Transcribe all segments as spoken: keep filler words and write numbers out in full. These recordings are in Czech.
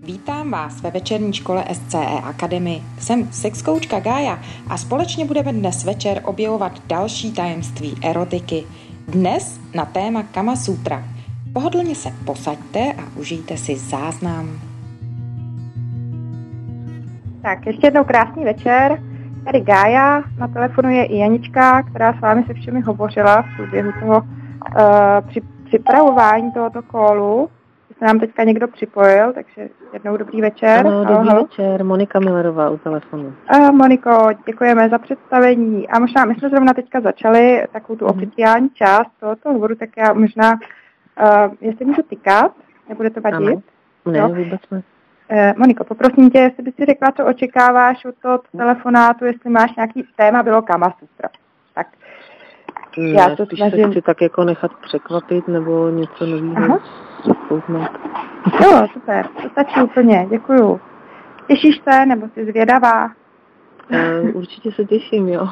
Vítám vás ve večerní škole S C E Academy. Jsem sexkoučka Gája a společně budeme dnes večer objevovat další tajemství erotiky. Dnes na téma Kama Sutra. Pohodlně se posaďte a užijte si záznam. Tak, ještě jednou krásný večer. Tady Gája, na telefonu je i Janička, která s vámi se všemi hovořila v průběhu toho uh, při, připravování tohoto callu. Se nám teďka někdo připojil, takže jednou dobrý večer. Ano, dobrý halo. Večer, Monika Millerová u telefonu. Uh, Moniko, děkujeme za představení. A možná, my jsme zrovna teďka začali takovou tu oficiální část tohoto hovoru, tak já možná, uh, jestli můžu tykat, nebude to vadit? Ano, ne, no. vůbec ne. Uh, Moniko, poprosím tě, jestli by si řekla, co očekáváš od toho telefonátu, jestli máš nějaký téma, bylo Kama Sutra. Tak. Ne, já to spíš snažím... se chci tak jako nechat překvapit, nebo něco nového poznat. Jo, super, to stačí úplně, děkuju. Těšíš se, nebo jsi zvědavá? Uh, určitě se těším, jo.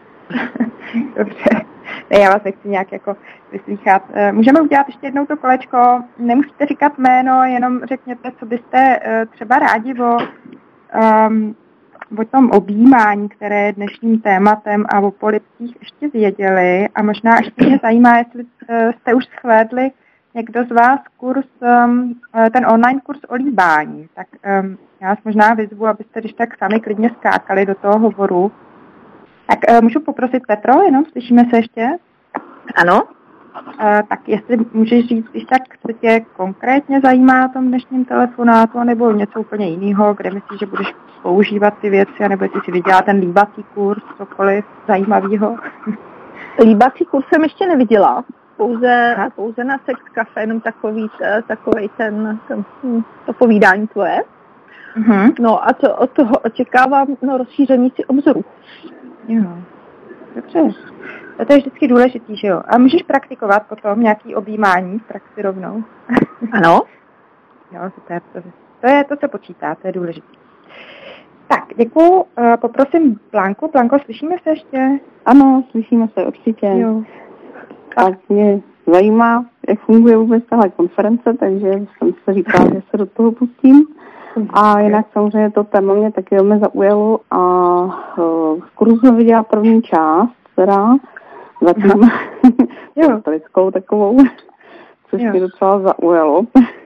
Dobře, ne, já vás nechci nějak jako vyslýchat. Můžeme udělat ještě jednou to kolečko, nemusíte říkat jméno, jenom řekněte, co byste třeba rádi o, um, o tom objímání, které je dnešním tématem, a o polibcích ještě věděli. A možná ještě mě zajímá, jestli jste už shlédli někdo z vás kurz, um, ten online kurz o líbání. Tak um, já vás možná vyzvu, abyste když tak sami klidně skákali do toho hovoru. Tak uh, můžu poprosit Petro, jenom slyšíme se ještě? Ano. Uh, tak jestli můžeš říct, když tak, co tě konkrétně zajímá na tom dnešním telefonátu, nebo něco úplně jiného, kde myslíš, že budeš používat ty věci, nebo jestli si viděla ten líbací kurz, cokoliv zajímavého? Líbací kurz jsem ještě neviděla. Pouze, pouze na sex kafe, jenom takový, takovej ten, ten to povídání tvoje. Uh-huh. No a to, od toho očekávám no, rozšíření si obzoru. Jo, dobře. To je vždycky důležitý, že jo? A můžeš praktikovat potom nějaký objímání v praxi rovnou? Ano. Jo, super. To, to je to, co počítá, to je důležitý. Tak, děkuju. Poprosím Blanku. Blanko, slyšíme se ještě? Ano, slyšíme se určitě. Jo. Tak mě zajímá, jak funguje vůbec tahle konference, takže jsem se říkala, že se do toho pustím. A jinak samozřejmě to téma mě taky velmi zaujalo a v kurzu jsem viděla první část, teda zatím lidskou takovou, což mě docela zaujalo.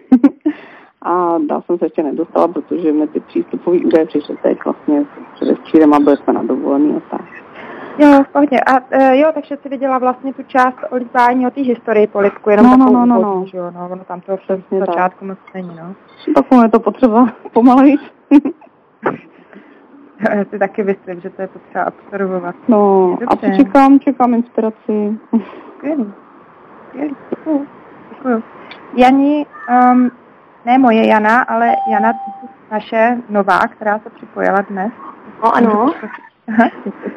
A dál jsem se ještě nedostala, protože mi ty přístupové údaje přišly teď vlastně předevčírem a byli jsme na dovolený a tak. Jo, v pohodě. A e, jo, takže jsi viděla vlastně tu část o líbání, o té historii polibku, jenom no, takovou no, no, úvodní, no. že jo, no, ono tam to v začátku moc není, no. Tak je to potřeba pomalejš. Já si taky myslím, že to je potřeba absorbovat. No, a co čekám? Čekám inspiraci. Skvělý. Skvělý, děkuju. Děkuju. Jani, um, ne moje Jana, ale Jana naše nová, která se připojila dnes. No, ano. Aha.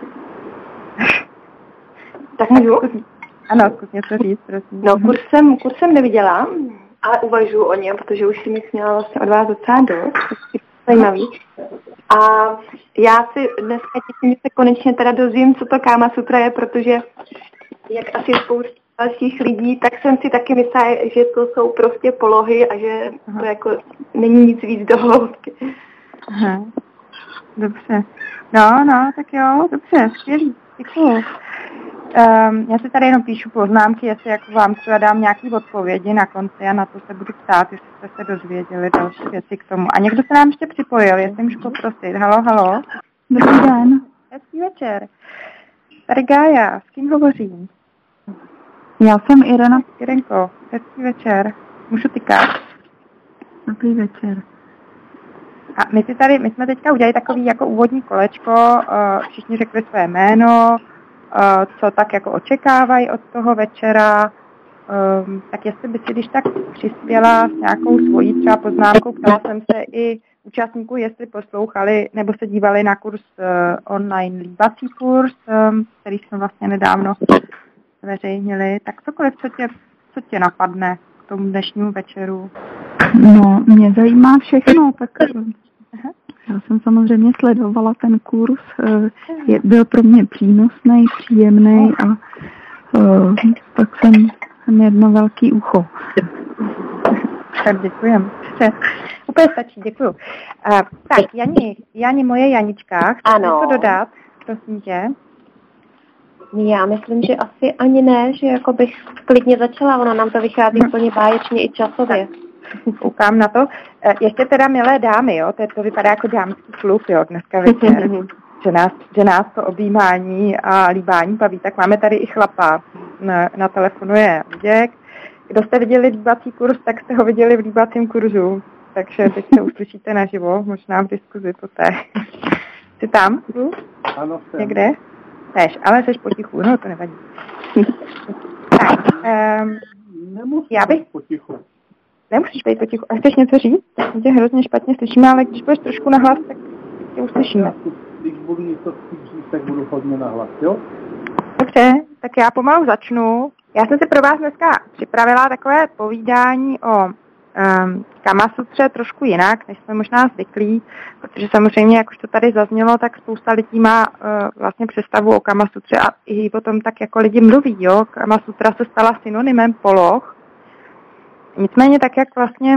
Tak můžu? Ano, zkus něco říct, prosím. No, kurz jsem, kurz jsem neviděla, ale uvažuji o něm, protože už jsem jich měla vlastně od vás docela dost. Zajímavý. A já si dneska těším, že se konečně teda dozvím, co to Kama Sutra je, protože jak asi spousta dalších lidí, tak jsem si taky myslela, že to jsou prostě polohy a že to jako není nic víc do hloubky. Aha. Dobře. No, no, tak jo, dobře, skvělý. Děkuju. Um, já si tady jenom píšu poznámky, jestli jako vám třeba dám nějaký odpovědi na konci a na to se budu ptát, jestli jste se dozvěděli další věci k tomu. A někdo se nám ještě připojil, jestli můžu poprosit. Halo, halo. Dobrý den. Hezký večer. Tady Gája, s kým hovořím? Já jsem Irena. Irenko, hezký večer. Můžu tykat? Dobrý večer. A my si tady, my jsme teďka udělali takový jako úvodní kolečko, všichni řekli své jméno, co tak jako očekávají od toho večera, tak jestli by si když tak přispěla s nějakou svojí třeba poznámkou, která jsem se i účastníků, jestli poslouchali nebo se dívali na kurz online líbací kurz, který jsme vlastně nedávno zveřejnili, tak cokoliv, co tě, co tě napadne k tomu dnešnímu večeru. No, mě zajímá všechno, tak aha. Já jsem samozřejmě sledovala ten kurz, je, byl pro mě přínosný, příjemný a uh, tak jsem, jsem jedno velký ucho. Tak děkujem. Úplně stačí, děkuju. Uh, tak, Jani, Jani, moje Janička, chceš něco dodat, prosím tě? Já myslím, že asi ani ne, že jako bych klidně začala, ono nám to vychází úplně báječně i časově. Koukám na to. Ještě teda, milé dámy, jo, to, to vypadá jako dámský klub, jo, dneska večer, že, nás, že nás to objímání a líbání baví, tak máme tady i chlapa, na, na telefonu je Luděk. Kdo jste viděli líbací kurz, tak jste ho viděli v líbacím kurzu, takže teď se uslyšíte naživo, možná v diskuzi poté. Jsi tam? Ano, jsem. Někde? Tež, ale jsi potichu, no to nevadí. Tak, um, Nemusím já bych... potichu. Nemusíš být potichu. A chceš něco říct? My tě hrozně špatně slyšíme, ale když budeš trošku nahlas, tak tě uslyšíme. Když budu něco říct, tak budu hodně nahlas, jo? Dobře, tak já pomalu začnu. Já jsem si pro vás dneska připravila takové povídání o um, Kamasutře trošku jinak, než jsme možná zvyklí, protože samozřejmě, jak už to tady zaznělo, tak spousta lidí má uh, vlastně představu o Kamasutře a i o tom tak jako lidi mluví, jo. Kamasutra se stala synonymem poloh. Nicméně tak, jak vlastně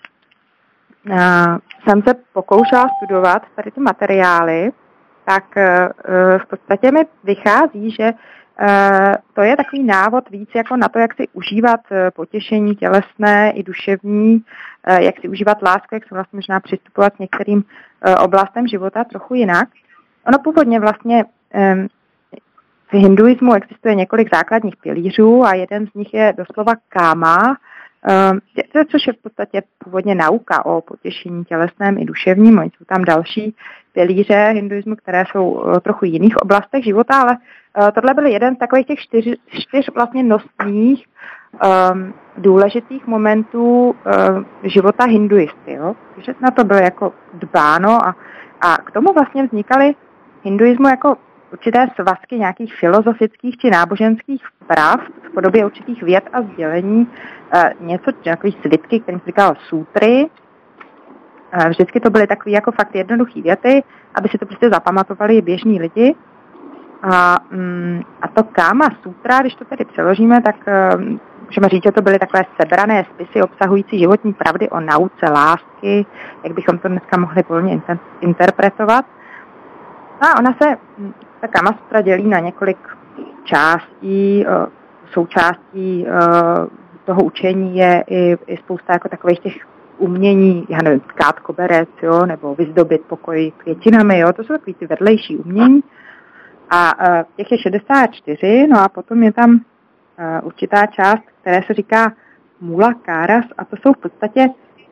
uh, jsem se pokoušela studovat tady ty materiály, tak uh, v podstatě mi vychází, že Uh, to je takový návod víc jako na to, jak si užívat uh, potěšení tělesné i duševní, uh, jak si užívat lásku, jak se vlastně možná přistupovat k některým uh, oblastem života trochu jinak. Ono původně vlastně um, v hinduismu existuje několik základních pilířů a jeden z nich je doslova káma, um, což je v podstatě původně nauka o potěšení tělesném i duševním. Oni jsou tam další pilíře hinduismu, které jsou uh, trochu jiných oblastech života, ale uh, tohle byl jeden z takových těch čtyř, čtyř vlastně nosných um, důležitých momentů uh, života hinduisty. Jo? Takže na to bylo jako dbáno a, a k tomu vlastně vznikaly hinduismu jako určité svazky nějakých filozofických či náboženských prav v podobě určitých věd a sdělení, uh, něco, takový svitky, kterým se říkalo sutry. Uh, vždycky to byly takové jako fakt jednoduché věty, aby si to prostě zapamatovali běžní lidi. A, um, a to Káma Sutra, když to tedy přeložíme, tak um, můžeme říct, že to byly takové sebrané spisy obsahující životní pravdy o nauce lásky, jak bychom to dneska mohli volně inter- interpretovat. A ona se, ta Kama Sutra dělí na několik částí, součástí toho učení je i, i spousta jako takových těch umění, já nevím, tkát koberec, jo, nebo vyzdobit pokoj květinami, jo, to jsou takový ty vedlejší umění. A těch je šedesát čtyři, no a potom je tam určitá část, které se říká Mula Káras, a to jsou v podstatě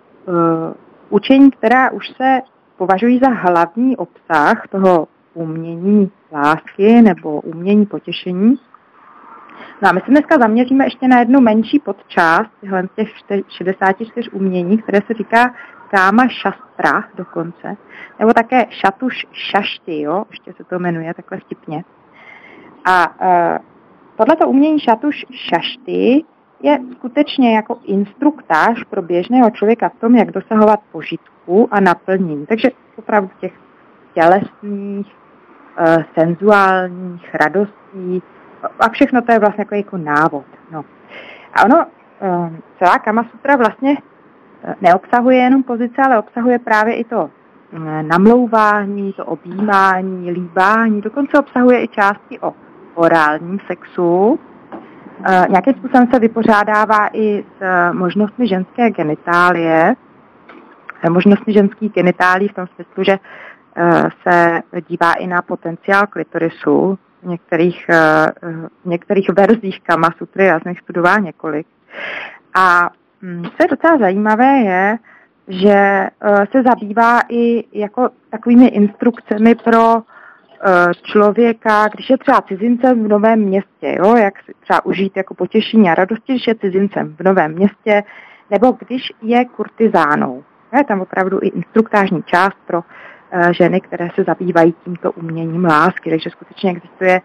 učení, která už se považují za hlavní obsah toho umění lásky nebo umění potěšení. No a my se dneska zaměříme ještě na jednu menší podčást těch šedesáti čtyř umění, které se říká Káma Šastra dokonce, nebo také Šatuš Šašti, jo, ještě se to jmenuje takhle vtipně. A uh, tohleto umění Šatuš Šašti je skutečně jako instruktáž pro běžného člověka v tom, jak dosahovat požitku a naplnění. Takže opravdu těch tělesných, uh, senzuálních, radostí a všechno to je vlastně jako, jako návod. No. A ono, uh, celá Kama Sutra vlastně neobsahuje jenom pozice, ale obsahuje právě i to namlouvání, to objímání, líbání, dokonce obsahuje i části o orálním sexu. E, nějakým způsobem se vypořádává i s možnostmi ženské genitálie, možnostmi ženských genitálí v tom smyslu, že e, se dívá i na potenciál klitorisu v některých, e, v některých verzích Kama Sutry, já jsem jich studovala několik. A co je docela zajímavé je, že se zabývá i jako takovými instrukcemi pro člověka, když je třeba cizincem v novém městě, jo, jak si třeba užít jako potěšení a radosti, když je cizincem v novém městě, nebo když je kurtizánou. Je tam opravdu i instruktážní část pro ženy, které se zabývají tímto uměním lásky, takže skutečně existuje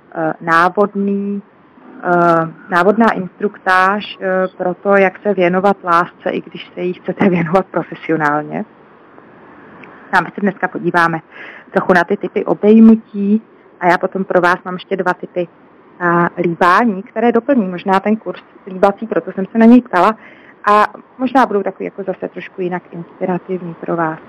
návodný návodná instruktáž pro to, jak se věnovat lásce, i když se jí chcete věnovat profesionálně. A my se dneska podíváme trochu na ty typy obejmutí a já potom pro vás mám ještě dva typy líbání, které doplní možná ten kurz líbací, proto jsem se na něj ptala. a možná budou takový jako zase trošku jinak inspirativní pro vás.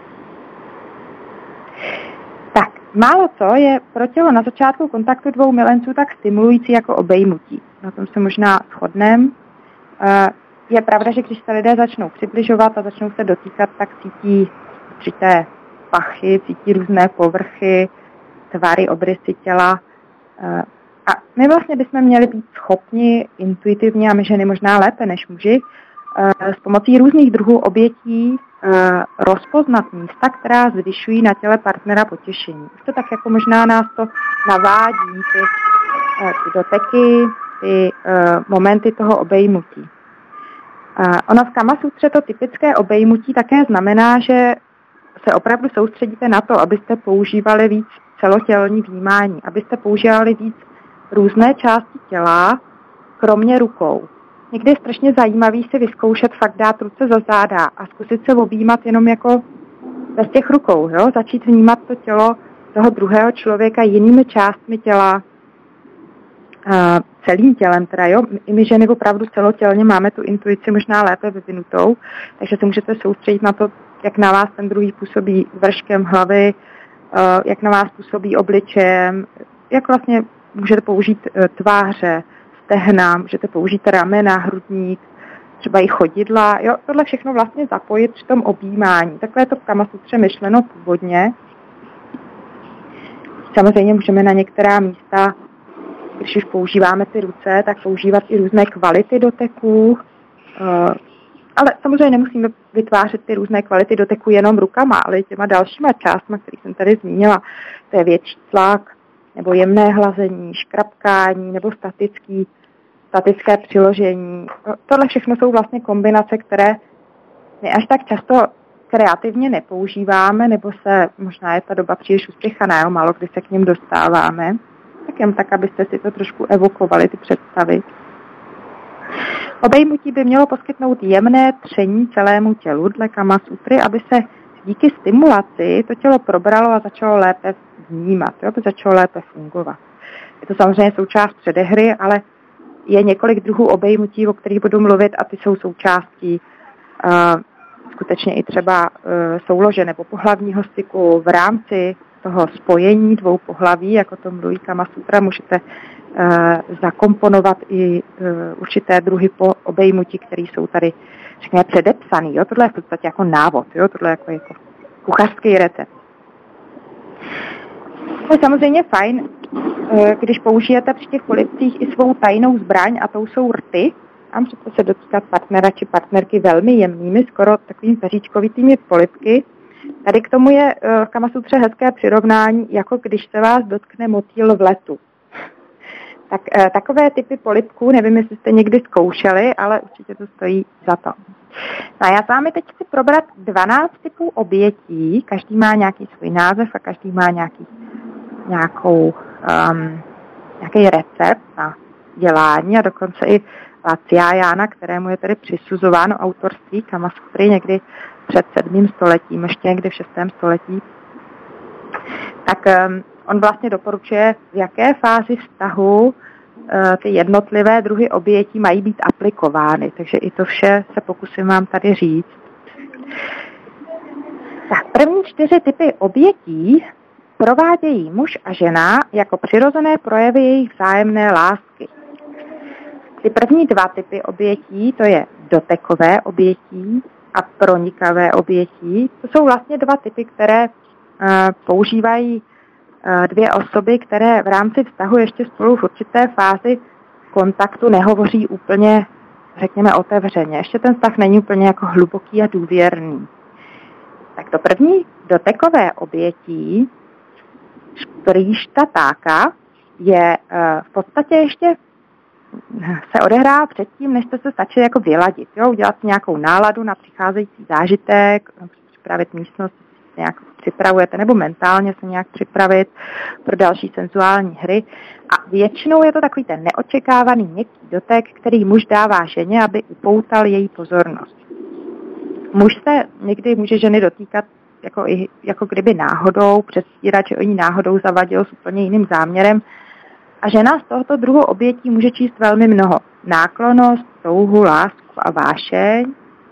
Tak, málo co je pro tělo na začátku kontaktu dvou milenců tak stimulující jako obejmutí. Na tom se možná shodneme. Je pravda, že když se lidé začnou přibližovat a začnou se dotýkat, tak cítí určité pachy, cítí různé povrchy, tvary, obrysy těla. A my vlastně bychom měli být schopni intuitivně, a my ženy možná lépe než muži, s pomocí různých druhů obětí rozpoznat místa, která zvyšují na těle partnera potěšení. Už to tak jako možná nás to navádí, ty, ty doteky, ty momenty toho obejmutí. Ono v Kamasutře to typické obejmutí také znamená, že se opravdu soustředíte na to, abyste používali víc celotělní vnímání, abyste používali víc různé části těla, kromě rukou. Někdy je strašně zajímavý si vyzkoušet fakt dát ruce za záda a zkusit se objímat jenom jako bez těch rukou, jo? Začít vnímat to tělo toho druhého člověka jinými částmi těla, Uh, celým tělem teda, jo. I my ženy opravdu celotělně máme tu intuici možná lépe vyvinutou, takže se můžete soustředit na to, jak na vás ten druhý působí vrškem hlavy, uh, jak na vás působí obličejem, jak vlastně můžete použít uh, tváře, stehna, můžete použít ramena, hrudník, třeba i chodidla, jo. Tohle všechno vlastně zapojit při tom objímání. Takhle je to v Kamasutře myšleno původně. Samozřejmě můžeme na některá místa, když už používáme ty ruce, tak používat i různé kvality doteků. Ale samozřejmě nemusíme vytvářet ty různé kvality doteků jenom rukama, ale i těma dalšíma částma, které jsem tady zmínila. To je větší tlak, nebo jemné hlazení, škrapkání, nebo statický, statické přiložení. Tohle všechno jsou vlastně kombinace, které my až tak často kreativně nepoužíváme, nebo se, možná je ta doba příliš uspěchaná, málo kdy se k něm dostáváme. Tak jen tak, abyste si to trošku evokovali, ty představy. Obejmutí by mělo poskytnout jemné tření celému tělu dle Kamasutry, aby se díky stimulaci to tělo probralo a začalo lépe vnímat, jo, aby začalo lépe fungovat. Je to samozřejmě součást předehry, ale je několik druhů obejmutí, o kterých budu mluvit, a ty jsou součástí uh, skutečně i třeba uh, soulože nebo pohlavního styku v rámci toho spojení dvou pohlaví, jako to mluví Kamasutra, můžete uh, zakomponovat i uh, určité druhy po obejmutí, které jsou tady, řekněme, předepsaný. Jo? Tohle je v podstatě jako návod, jo? Tohle je jako, jako kuchařský recept. To je samozřejmě fajn, uh, když použijete při těch polipcích i svou tajnou zbraň, a tou jsou rty. A můžete se dotýkat partnera či partnerky velmi jemnými, skoro takovými peříčkovitými polipky. Tady k tomu je v Kamasutře hezké přirovnání, jako když se vás dotkne motýl v letu. Tak takové typy polibků, nevím, jestli jste někdy zkoušeli, ale určitě to stojí za to. No a já s vámi teď chci probrat dvanáct typů obětí, každý má nějaký svůj název a každý má nějaký, nějakou, um, nějaký recept na dělání, a dokonce i Vatsyayana, kterému je tedy přisuzováno autorství Kamasutry někdy před sedmým stoletím, ještě někdy v šestém století, tak um, on vlastně doporučuje, v jaké fázi vztahu uh, ty jednotlivé druhy obětí mají být aplikovány. Takže i to vše se pokusím vám tady říct. Tak, první čtyři typy obětí provádějí muž a žena jako přirozené projevy jejich vzájemné lásky. Ty první dva typy obětí, to je dotekové obětí a pronikavé obětí. To jsou vlastně dva typy, které uh, používají uh, dvě osoby, které v rámci vztahu ještě spolu v určité fázi kontaktu nehovoří úplně, řekněme, otevřeně. Ještě ten vztah není úplně jako hluboký a důvěrný. Tak to první dotekové obětí, šprýštatáka, je uh, v podstatě ještě se odehrává předtím, než jste se stačili jako vyladit, jo? Udělat si nějakou náladu na přicházející zážitek, připravit místnost, nějak připravujete, nebo mentálně se nějak připravit pro další senzuální hry. A většinou je to takový ten neočekávaný měkký dotek, který muž dává ženě, aby upoutal její pozornost. Muž se někdy může ženy dotýkat jako, i, jako kdyby náhodou, předstírat, že o ní náhodou zavadil s úplně jiným záměrem. A žena z tohoto druhu obětí může číst velmi mnoho. Náklonnost, touhu, lásku a vášeň.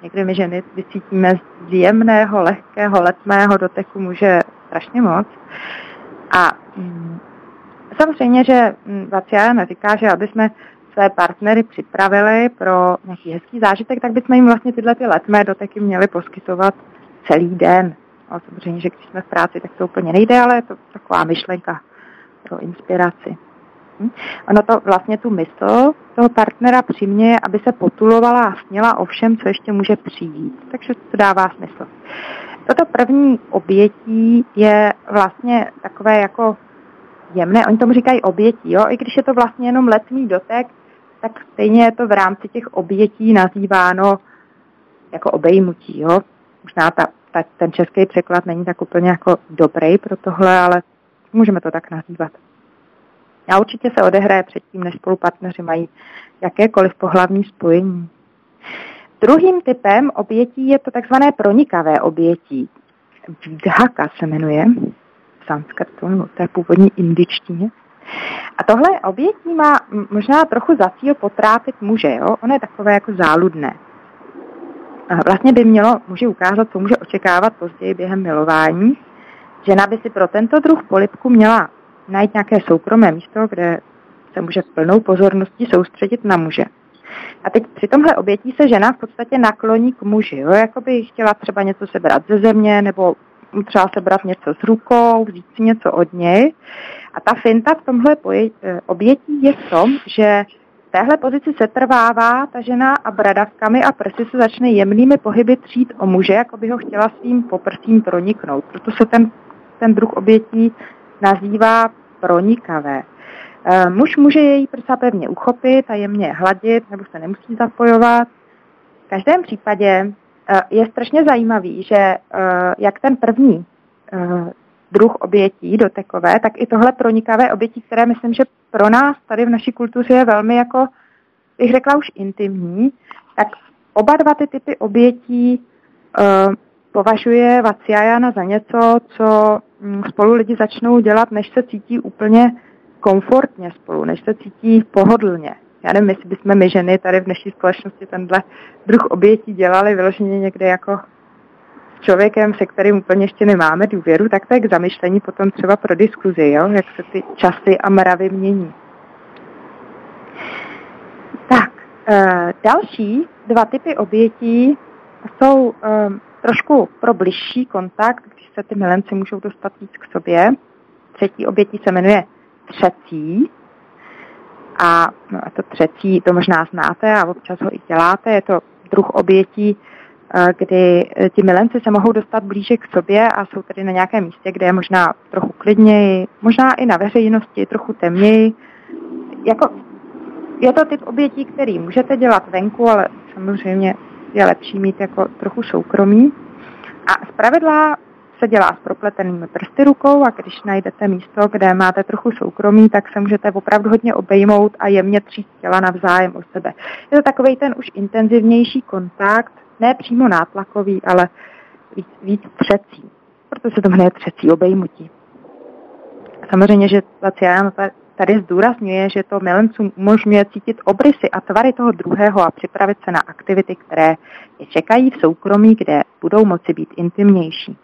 někdy my ženy vycítíme z jemného, lehkého, letmého doteku muže strašně moc. A mm, samozřejmě, že Vatsyayana říká, že aby jsme své partnery připravili pro nějaký hezký zážitek, tak bychom jim vlastně tyhle ty letmé doteky měli poskytovat celý den. A samozřejmě, že když jsme v práci, tak to úplně nejde, ale je to taková myšlenka pro inspiraci. Hm? Ono to vlastně tu mysl toho partnera přiměje, aby se potulovala a sněla o všem, co ještě může přijít. Takže to dává smysl. Toto první obětí je vlastně takové jako jemné, oni tomu říkají obětí, jo? I když je to vlastně jenom letmý dotek, tak stejně je to v rámci těch obětí nazýváno jako obejmutí, jo? Možná ta, ta, ten český překlad není tak úplně jako dobrý pro tohle, ale můžeme to tak nazývat. A určitě se odehraje předtím, než spolu partneři mají jakékoliv pohlavní spojení. Druhým typem obětí je to takzvané pronikavé obětí. Vidhaka se jmenuje v sanskrtu, no, to je původní indičtině. A tohle obětí má možná trochu za cíl potrápit muže, jo? Ono je takové jako záludné. A vlastně by mělo muži ukázat, co může očekávat později během milování. Žena by si pro tento druh polibku měla najít nějaké soukromé místo, kde se může plnou pozorností soustředit na muže. A teď při tomhle obětí se žena v podstatě nakloní k muži, jo? Jako by chtěla třeba něco sebrat ze země, nebo třeba sebrat něco s rukou, vzít si něco od něj. A ta finta v tomhle obětí je v tom, že v téhle pozici se trvává ta žena a bradavkami a prsy se začne jemnými pohyby třít o muže, jako by ho chtěla svým poprsím proniknout. Proto se ten, ten druh obětí nazývá pronikavé. E, muž může její prsa pevně uchopit a jemně hladit, nebo se nemusí zapojovat. V každém případě e, je strašně zajímavý, že e, jak ten první e, druh obětí dotekové, tak i tohle pronikavé obětí, které myslím, že pro nás tady v naší kultuře je velmi jako, bych řekla už intimní, tak oba dva ty typy obětí uh, považuje Vatsyayana za něco, co um, spolu lidi začnou dělat, než se cítí úplně komfortně spolu, než se cítí pohodlně. Já nevím, jestli bychom my ženy tady v dnešní společnosti tenhle druh obětí dělali vyloženě někde jako člověkem, se kterým úplně ještě nemáme důvěru, tak to je k zamyšlení potom třeba pro diskuzi, jo? Jak se ty časy a mravy mění. Tak, e, další dva typy obětí jsou e, trošku pro bližší kontakt, když se ty milenci můžou dostat víc k sobě. Třetí obětí se jmenuje třecí. A, no, a to třecí, to možná znáte a občas ho i děláte, je to druh obětí, kdy ti milenci se mohou dostat blíže k sobě a jsou tedy na nějakém místě, kde je možná trochu klidněji, možná i na veřejnosti, trochu temněji. Jako, je to typ obětí, který můžete dělat venku, ale samozřejmě je lepší mít jako trochu soukromí. A zpravidla se dělá s propletenými prsty rukou a když najdete místo, kde máte trochu soukromí, tak se můžete opravdu hodně obejmout a jemně tříct těla navzájem o sebe. Je to takovej ten už intenzivnější kontakt, ne přímo nátlakový, ale víc, víc třecí. Proto se to jmenuje třecí obejmutí. Samozřejmě, že Vatsyayana tady zdůrazňuje, že to milencům umožňuje cítit obrysy a tvary toho druhého a připravit se na aktivity, které je čekají v soukromí, kde budou moci být intimnější.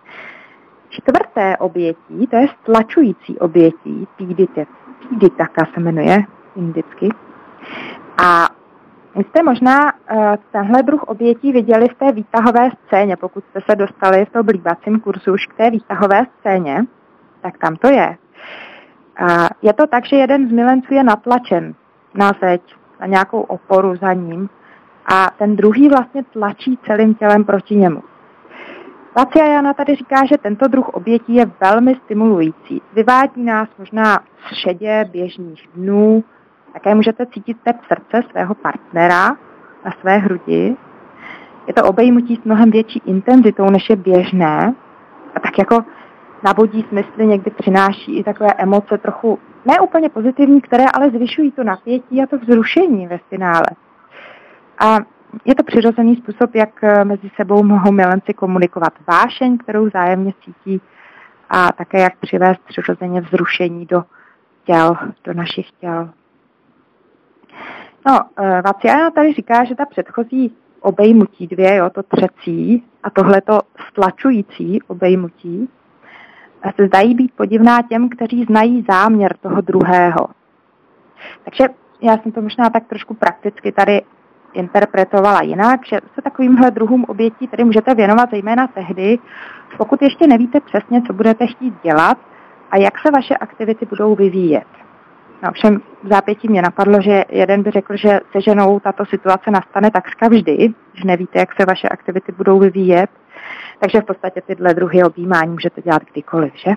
Čtvrté obětí, to je stlačující obětí, píditaka se jmenuje indicky. A vy jste možná uh, tenhle druh obětí viděli v té výtahové scéně, pokud jste se dostali v tom blíbacím kurzu už k té výtahové scéně, tak tam to je. Uh, je to tak, že jeden z milenců je natlačen na zeď, na nějakou oporu za ním a ten druhý vlastně tlačí celým tělem proti němu. Vatsyayana tady říká, že tento druh obětí je velmi stimulující. Vyvádí nás možná z šedě běžných dnů. Také můžete cítit tep srdce svého partnera na své hrudi. Je to obejmutí s mnohem větší intenzitou, než je běžné. A tak jako navodí smysly, někdy přináší i takové emoce trochu ne úplně pozitivní, které ale zvyšují to napětí a to vzrušení ve finále. A je to přirozený způsob, jak mezi sebou mohou milenci komunikovat vášeň, kterou vzájemně cítí, a také jak přivést přirozeně vzrušení do těl, do našich těl. No, Vatsyayana tady říká, že ta předchozí obejmutí dvě, jo, to třecí a tohleto stlačující obejmutí, se zdají být podivná těm, kteří znají záměr toho druhého. Takže já jsem to možná tak trošku prakticky tady interpretovala jinak, že se takovýmhle druhům obětí tady můžete věnovat zejména tehdy, pokud ještě nevíte přesně, co budete chtít dělat a jak se vaše aktivity budou vyvíjet. No, všem v zápětí mě napadlo, že jeden by řekl, že se ženou tato situace nastane takřka vždy, že nevíte, jak se vaše aktivity budou vyvíjet, takže v podstatě tyhle druhy objímání můžete dělat kdykoliv, že?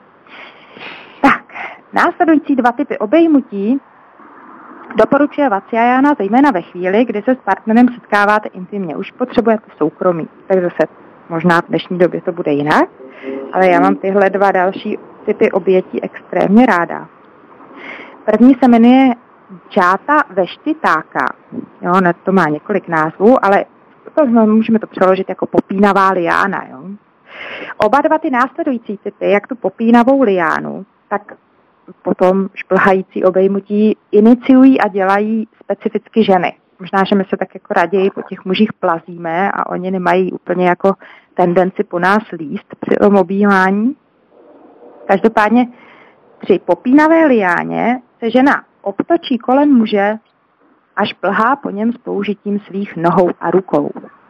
Tak, následující dva typy obejmutí doporučuje Vatsyayana zejména ve chvíli, kdy se s partnerem setkáváte intimně. Už potřebujete soukromí, tak zase možná v dnešní době to bude jinak, ale já mám tyhle dva další typy obětí extrémně ráda. První se jmenuje Džáta Veštitáka. Jo, to má několik názvů, ale to, můžeme to přeložit jako popínavá liána. Jo. Oba dva ty následující typy, jak tu popínavou liánu, tak potom šplhající obejmutí iniciují a dělají specificky ženy. Možná, že my se tak jako raději po těch mužích plazíme a oni nemají úplně jako tendenci po nás líst při tom objímání. Každopádně při popínavé liáně se žena obtočí kolem muže a šplhá po něm s použitím svých nohou a rukou.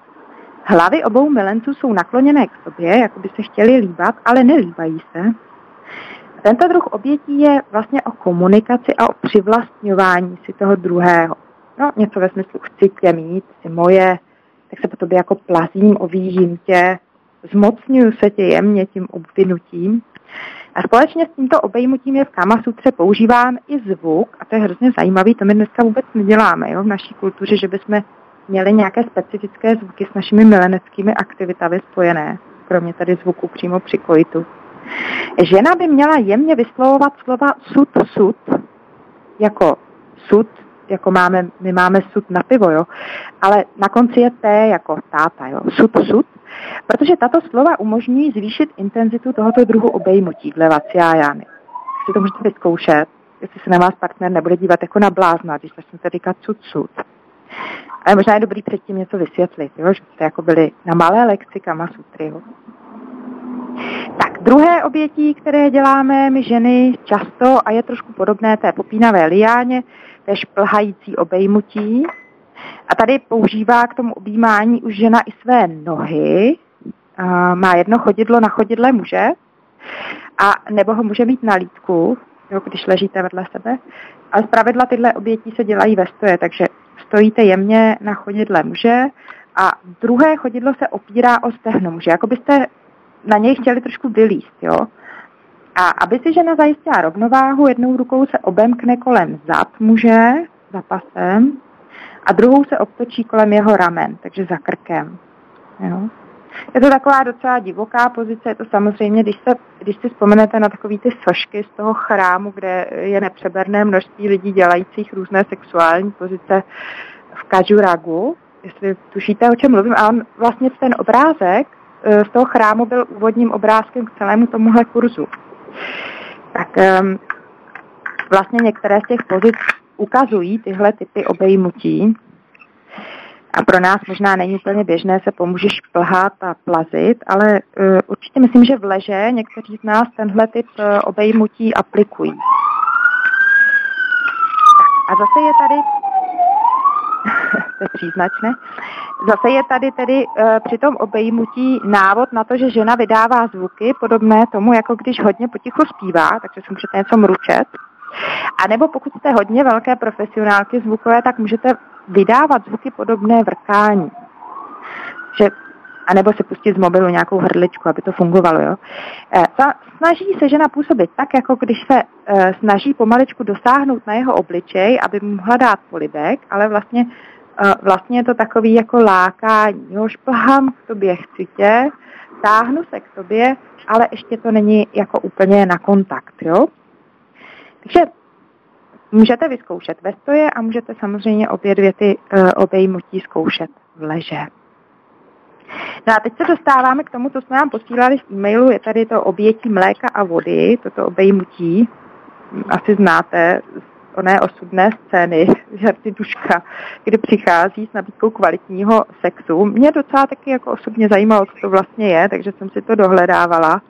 Hlavy obou milenců jsou nakloněné k sobě, jako by se chtěli líbat, ale nelíbají se. Tento druh obětí je vlastně o komunikaci a o přivlastňování si toho druhého. No, něco ve smyslu chci tě mít, jsi moje, tak se po tobě jako plazím, ovížím tě, zmocňuju se tě jemně tím obvinutím. A společně s tímto obejmutím je v Kama Sutře používán i zvuk, a to je hrozně zajímavý, to my dneska vůbec neděláme, jo, v naší kultuře, že bychom měli nějaké specifické zvuky s našimi mileneckými aktivitami spojené, kromě tady zvuku přímo při koitu. Žena by měla jemně vyslovovat slova sud, sud, jako sud, jako máme, my máme sud na pivo, jo, ale na konci je T jako táta, jo, sud, sud, protože tato slova umožňují zvýšit intenzitu tohoto druhu obejmutí dle Vatsyayany. Si to můžete vyzkoušet, jestli se na vás partner nebude dívat jako na blázna, když začnete říkat sud, sud. Ale možná je dobrý předtím něco vysvětlit, jo, že jste jako byli na malé lekci Kama Sutry, jo. Tak, druhé obětí, které děláme my ženy často a je trošku podobné té popínavé liáně, to je šplhající obejmutí. A tady používá k tomu objímání už žena i své nohy. A má jedno chodidlo na chodidle muže, a nebo ho může mít na lítku, jo, když ležíte vedle sebe. Ale zpravidla tyhle obětí se dělají ve stoje, takže stojíte jemně na chodidle muže a druhé chodidlo se opírá o stehno muže, jako byste na něj chtěli trošku vylíst, jo. A aby si žena zajistila rovnováhu, jednou rukou se obemkne kolem zad muže, za pasem, a druhou se obtočí kolem jeho ramen, takže za krkem. Jo. Je to taková docela divoká pozice, je to samozřejmě, když, se, když si vzpomenete na takový ty sošky z toho chrámu, kde je nepřeberné množství lidí dělajících různé sexuální pozice v Kajuragu, jestli tušíte, o čem mluvím, a on vlastně ten obrázek z toho chrámu byl úvodním obrázkem k celému tomuhle kurzu. Tak vlastně některé z těch pozic ukazují tyhle typy obejmutí a pro nás možná není úplně běžné se po muži šplhat a plazit, ale určitě myslím, že v leže někteří z nás tenhle typ obejmutí aplikují. A zase je tady to je příznačné. Zase je tady tedy e, při tom obejmutí návod na to, že žena vydává zvuky podobné tomu, jako když hodně potichu zpívá, takže si můžete něco mručet. A nebo pokud jste hodně velké profesionálky zvukové, tak můžete vydávat zvuky podobné vrkání. Že, a nebo si pustit z mobilu nějakou hrdličku, aby to fungovalo. Jo? E, snaží se žena působit tak, jako když se e, snaží pomaličku dosáhnout na jeho obličej, aby mu mohla dát polibek, ale vlastně Vlastně je to takový jako lákání, jo, šplhám k tobě, chci tě, táhnu se k tobě, ale ještě to není jako úplně na kontakt, jo. Takže můžete vyzkoušet ve stoje a můžete samozřejmě obě dvě ty uh, obejmutí zkoušet v leže. No a teď se dostáváme k tomu, co jsme vám posílali v e-mailu, je tady to obětí mléka a vody, toto obejmutí, asi znáte oné osudné scény Jardy Duška, kdy přichází s nabídkou kvalitního sexu. Mě docela taky jako osobně zajímalo, co to vlastně je, takže jsem si to dohledávala.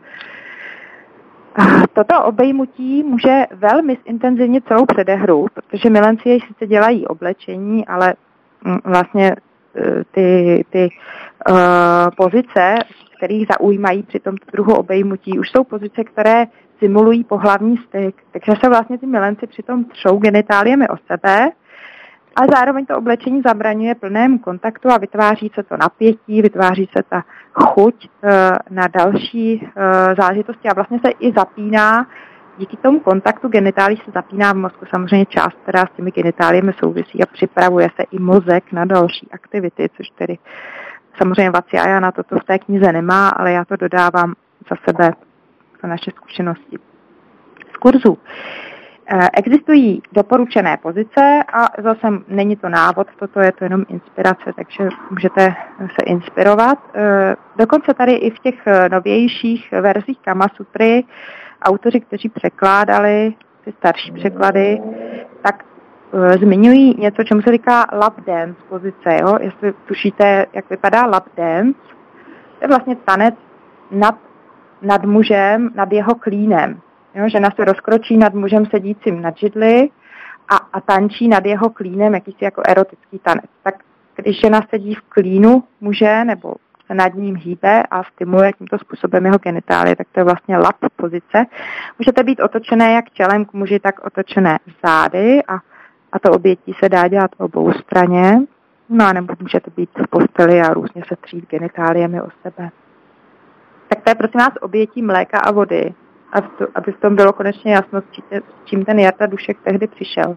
Toto obejmutí může velmi zintenzivnit celou předehru, protože milenci jej sice dělají oblečení, ale vlastně ty, ty uh, pozice, kterých zaujímají při tomto druhu obejmutí, už jsou pozice, které simulují pohlavní styk. Takže se vlastně ty milenci přitom třou genitáliemi o sebe a zároveň to oblečení zabraňuje plnému kontaktu a vytváří se to napětí, vytváří se ta chuť uh, na další uh, záležitosti a vlastně se i zapíná, díky tomu kontaktu genitálí se zapíná v mozku samozřejmě část, která s těmi genitáliemi souvisí a připravuje se i mozek na další aktivity, což tedy samozřejmě Vatsyayana toto v té knize nemá, ale já to dodávám za sebe, za naše zkušenosti z kurzu. Existují doporučené pozice a zase není to návod, toto je to jenom inspirace, takže můžete se inspirovat. Dokonce tady i v těch novějších verzích Kamasutry autoři, kteří překládali ty starší překlady, tak zmiňují něco, čemu se říká lap dance pozice. Jo? Jestli tušíte, jak vypadá lap dance, to je vlastně tanec nad, nad mužem, nad jeho klínem. Jo? Žena se rozkročí nad mužem sedícím na židli a, a tančí nad jeho klínem, jakýsi jako erotický tanec. Tak když žena sedí v klínu muže nebo se nad ním hýbe a stimuluje tímto způsobem jeho genitálie, tak to je vlastně lap pozice. Můžete být otočené jak čelem k muži, tak otočené zády a A to obětí se dá dělat obou straně. No a nebo můžete být v posteli a různě se třít genitáliemi o sebe. Tak to je prosím vás obětí mléka a vody, aby v tom bylo konečně jasno, s čím ten Jarda Dušek tehdy přišel.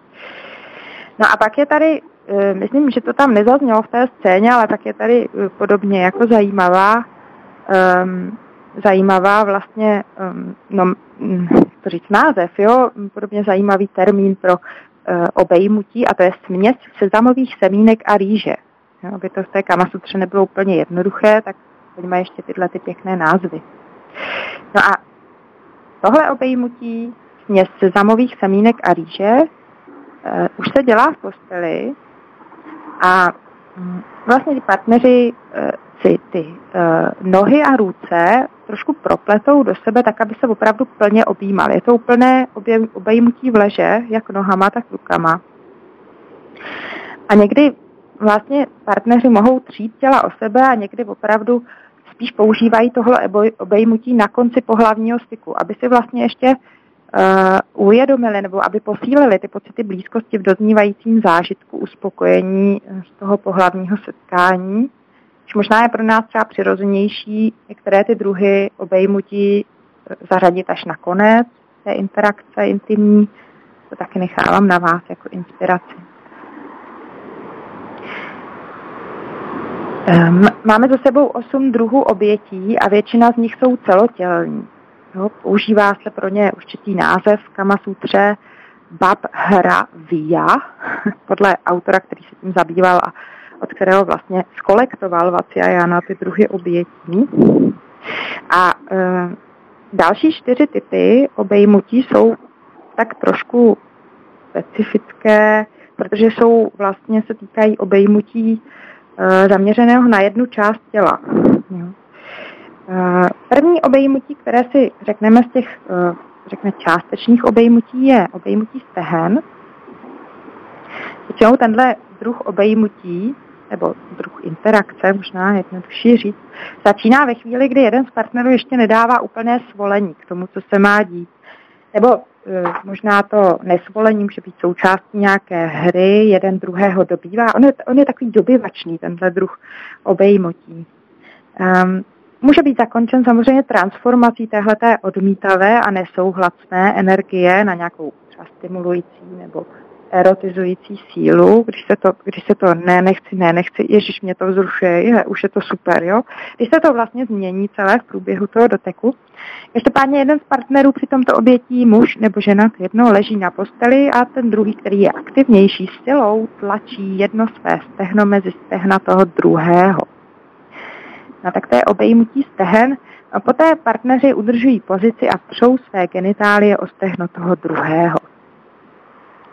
No a pak je tady, myslím, že to tam nezaznělo v té scéně, ale tak je tady podobně jako zajímavá, um, zajímavá vlastně, um, no, to říct název, jo, podobně zajímavý termín pro obejmutí a to je směs sezamových semínek a rýže. Jo, aby to z té Kamasutře nebylo úplně jednoduché, tak oni mají ještě tyhle ty pěkné názvy. No a tohle obejmutí, směs sezamových semínek a rýže, uh, už se dělá v posteli a um, vlastně ty partneři uh, si ty uh, nohy a ruce trošku propletou do sebe tak, aby se opravdu plně objímali. Je to úplné obejmutí v leže, jak nohama, tak rukama. A někdy vlastně partneři mohou třít těla o sebe a někdy opravdu spíš používají tohle obejmutí na konci pohlavního styku, aby si vlastně ještě uh, uvědomili nebo aby posílili ty pocity blízkosti v doznívajícím zážitku uspokojení z toho pohlavního setkání. Možná je pro nás třeba přirozenější některé ty druhy obejmutí zařadit až na konec té interakce intimní. To taky nechávám na vás jako inspiraci. Máme za sebou osm druhů obětí a většina z nich jsou celotělní. Jo, používá se pro ně určitý název v Kamasutře Babhra Viya, podle autora, který se tím zabýval a od kterého vlastně skolektoval Vatsyayana ty druhy obětí. A e, další čtyři typy obejmutí jsou tak trošku specifické, protože jsou vlastně se týkají obejmutí e, zaměřeného na jednu část těla. Jo. E, první obejmutí, které si řekneme z těch e, řekne částečných obejmutí, je obejmutí stehen. Většinou tenhle druh obejmutí nebo druh interakce, možná jednodušší říct, začíná ve chvíli, kdy jeden z partnerů ještě nedává úplné svolení k tomu, co se má dít. Nebo e, možná to nesvolení může být součástí nějaké hry, jeden druhého dobývá. On je, on je takový dobyvačný, tenhle druh obejmutí. Um, může být zakončen samozřejmě transformací téhleté odmítavé a nesouhlasné energie na nějakou třeba stimulující nebo erotizující sílu, když se to, když se to ne, nechci, ne, nechci, ježiš, mě to vzrušuje, je, už je to super, jo. Když se to vlastně změní celé v průběhu toho doteku. Každopádně jeden z partnerů při tomto obětí, muž nebo žena, jedno leží na posteli a ten druhý, který je aktivnější silou, tlačí jedno své stehno mezi stehna toho druhého. No tak to je obejmutí stehen. A poté partneři udržují pozici a třou své genitálie o stehno toho druhého.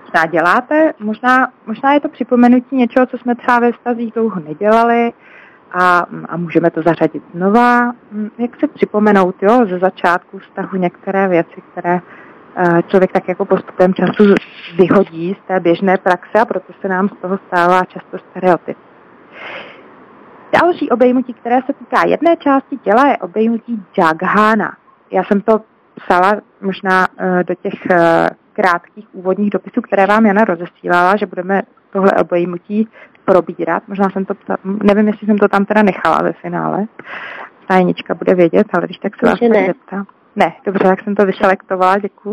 možná děláte, možná, možná je to připomenutí něčeho, co jsme třeba ve vztazích dlouho nedělali a, a můžeme to zařadit znova. Jak se připomenout, jo, ze začátku vztahu některé věci, které člověk tak jako postupem času vyhodí z té běžné praxe a proto se nám z toho stává často stereotyp. Další obejmutí, které se týká jedné části těla, je obejmutí Jaghana. Já jsem to psala možná do těch krátkých úvodních dopisů, které vám Jana rozesílala, že budeme tohle obejmutí probírat. Možná jsem to, nevím, jestli jsem to tam teda nechala ve finále. Tajnička bude vědět, ale když tak se vás tak zeptám. Ne, dobře, jak jsem to vyselektovala, děkuji.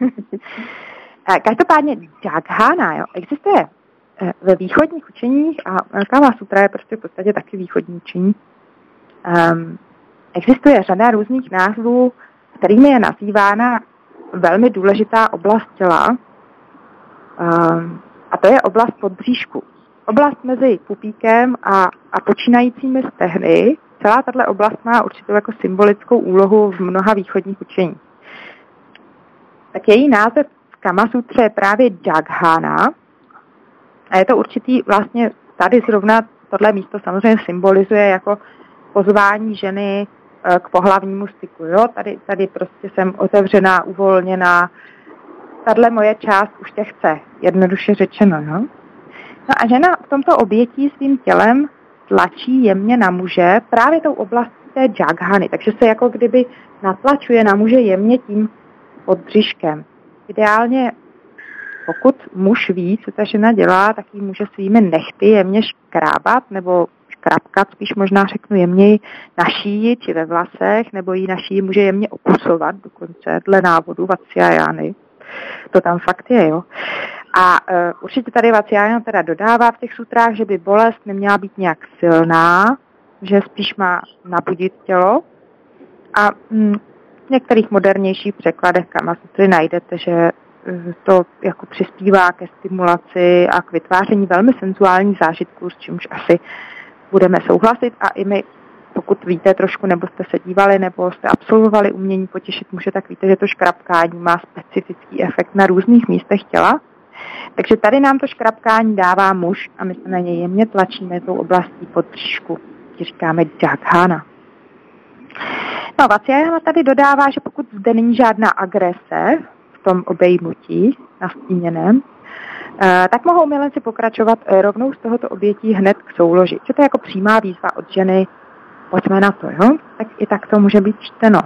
Každopádně Jaghana, jo, existuje ve východních učeních a Kama Sutra je prostě v podstatě taky východní učení. Um, existuje řada různých názvů, kterými je nazývána velmi důležitá oblast těla. Um, a to je oblast podbříšku. Oblast mezi pupíkem a, a počínajícími stehny. Celá tato oblast má určitou jako symbolickou úlohu v mnoha východních učení. Tak její název v Kama Sutře je právě Jaghana. A je to určitý, vlastně tady zrovna tohle místo samozřejmě symbolizuje jako pozvání ženy k pohlavnímu styku. Jo? Tady, tady prostě jsem otevřená, uvolněná. Tahle moje část už tě chce, jednoduše řečeno. Jo? No a žena v tomto obětí svým tělem tlačí jemně na muže právě tou oblastí té Jaghany. Takže se jako kdyby natlačuje na muže jemně tím podbřiškem. Ideálně pokud muž ví, co ta žena dělá, tak jí může svými nechty jemně škrábat, nebo škrapkat, spíš možná řeknu jemněji na šíji či ve vlasech, nebo jí na šíji může jemně opusovat, dokonce dle návodu Vatsyayany. To tam fakt je, jo. A uh, určitě tady Vatsyayana teda dodává v těch sutrách, že by bolest neměla být nějak silná, že spíš má nabudit tělo. A mm, v některých modernějších překladech Kama Sutry najdete, že to jako přispívá ke stimulaci a k vytváření velmi senzuálních zážitků, s čímž asi budeme souhlasit. A i my, pokud víte trošku, nebo jste se dívali, nebo jste absolvovali umění potěšit muže, tak víte, že to škrapkání má specifický efekt na různých místech těla. Takže tady nám to škrapkání dává muž a my se na něj jemně tlačíme tou oblastí podbříšku, ti říkáme Jaghana. No, Vatsyayana tady dodává, že pokud zde není žádná agrese v tom obejmutí nastíněném, tak mohou milenci pokračovat rovnou z tohoto obětí hned k souloži. Že to je jako přímá výzva od ženy, pojďme na to, jo? Tak i tak to může být čteno.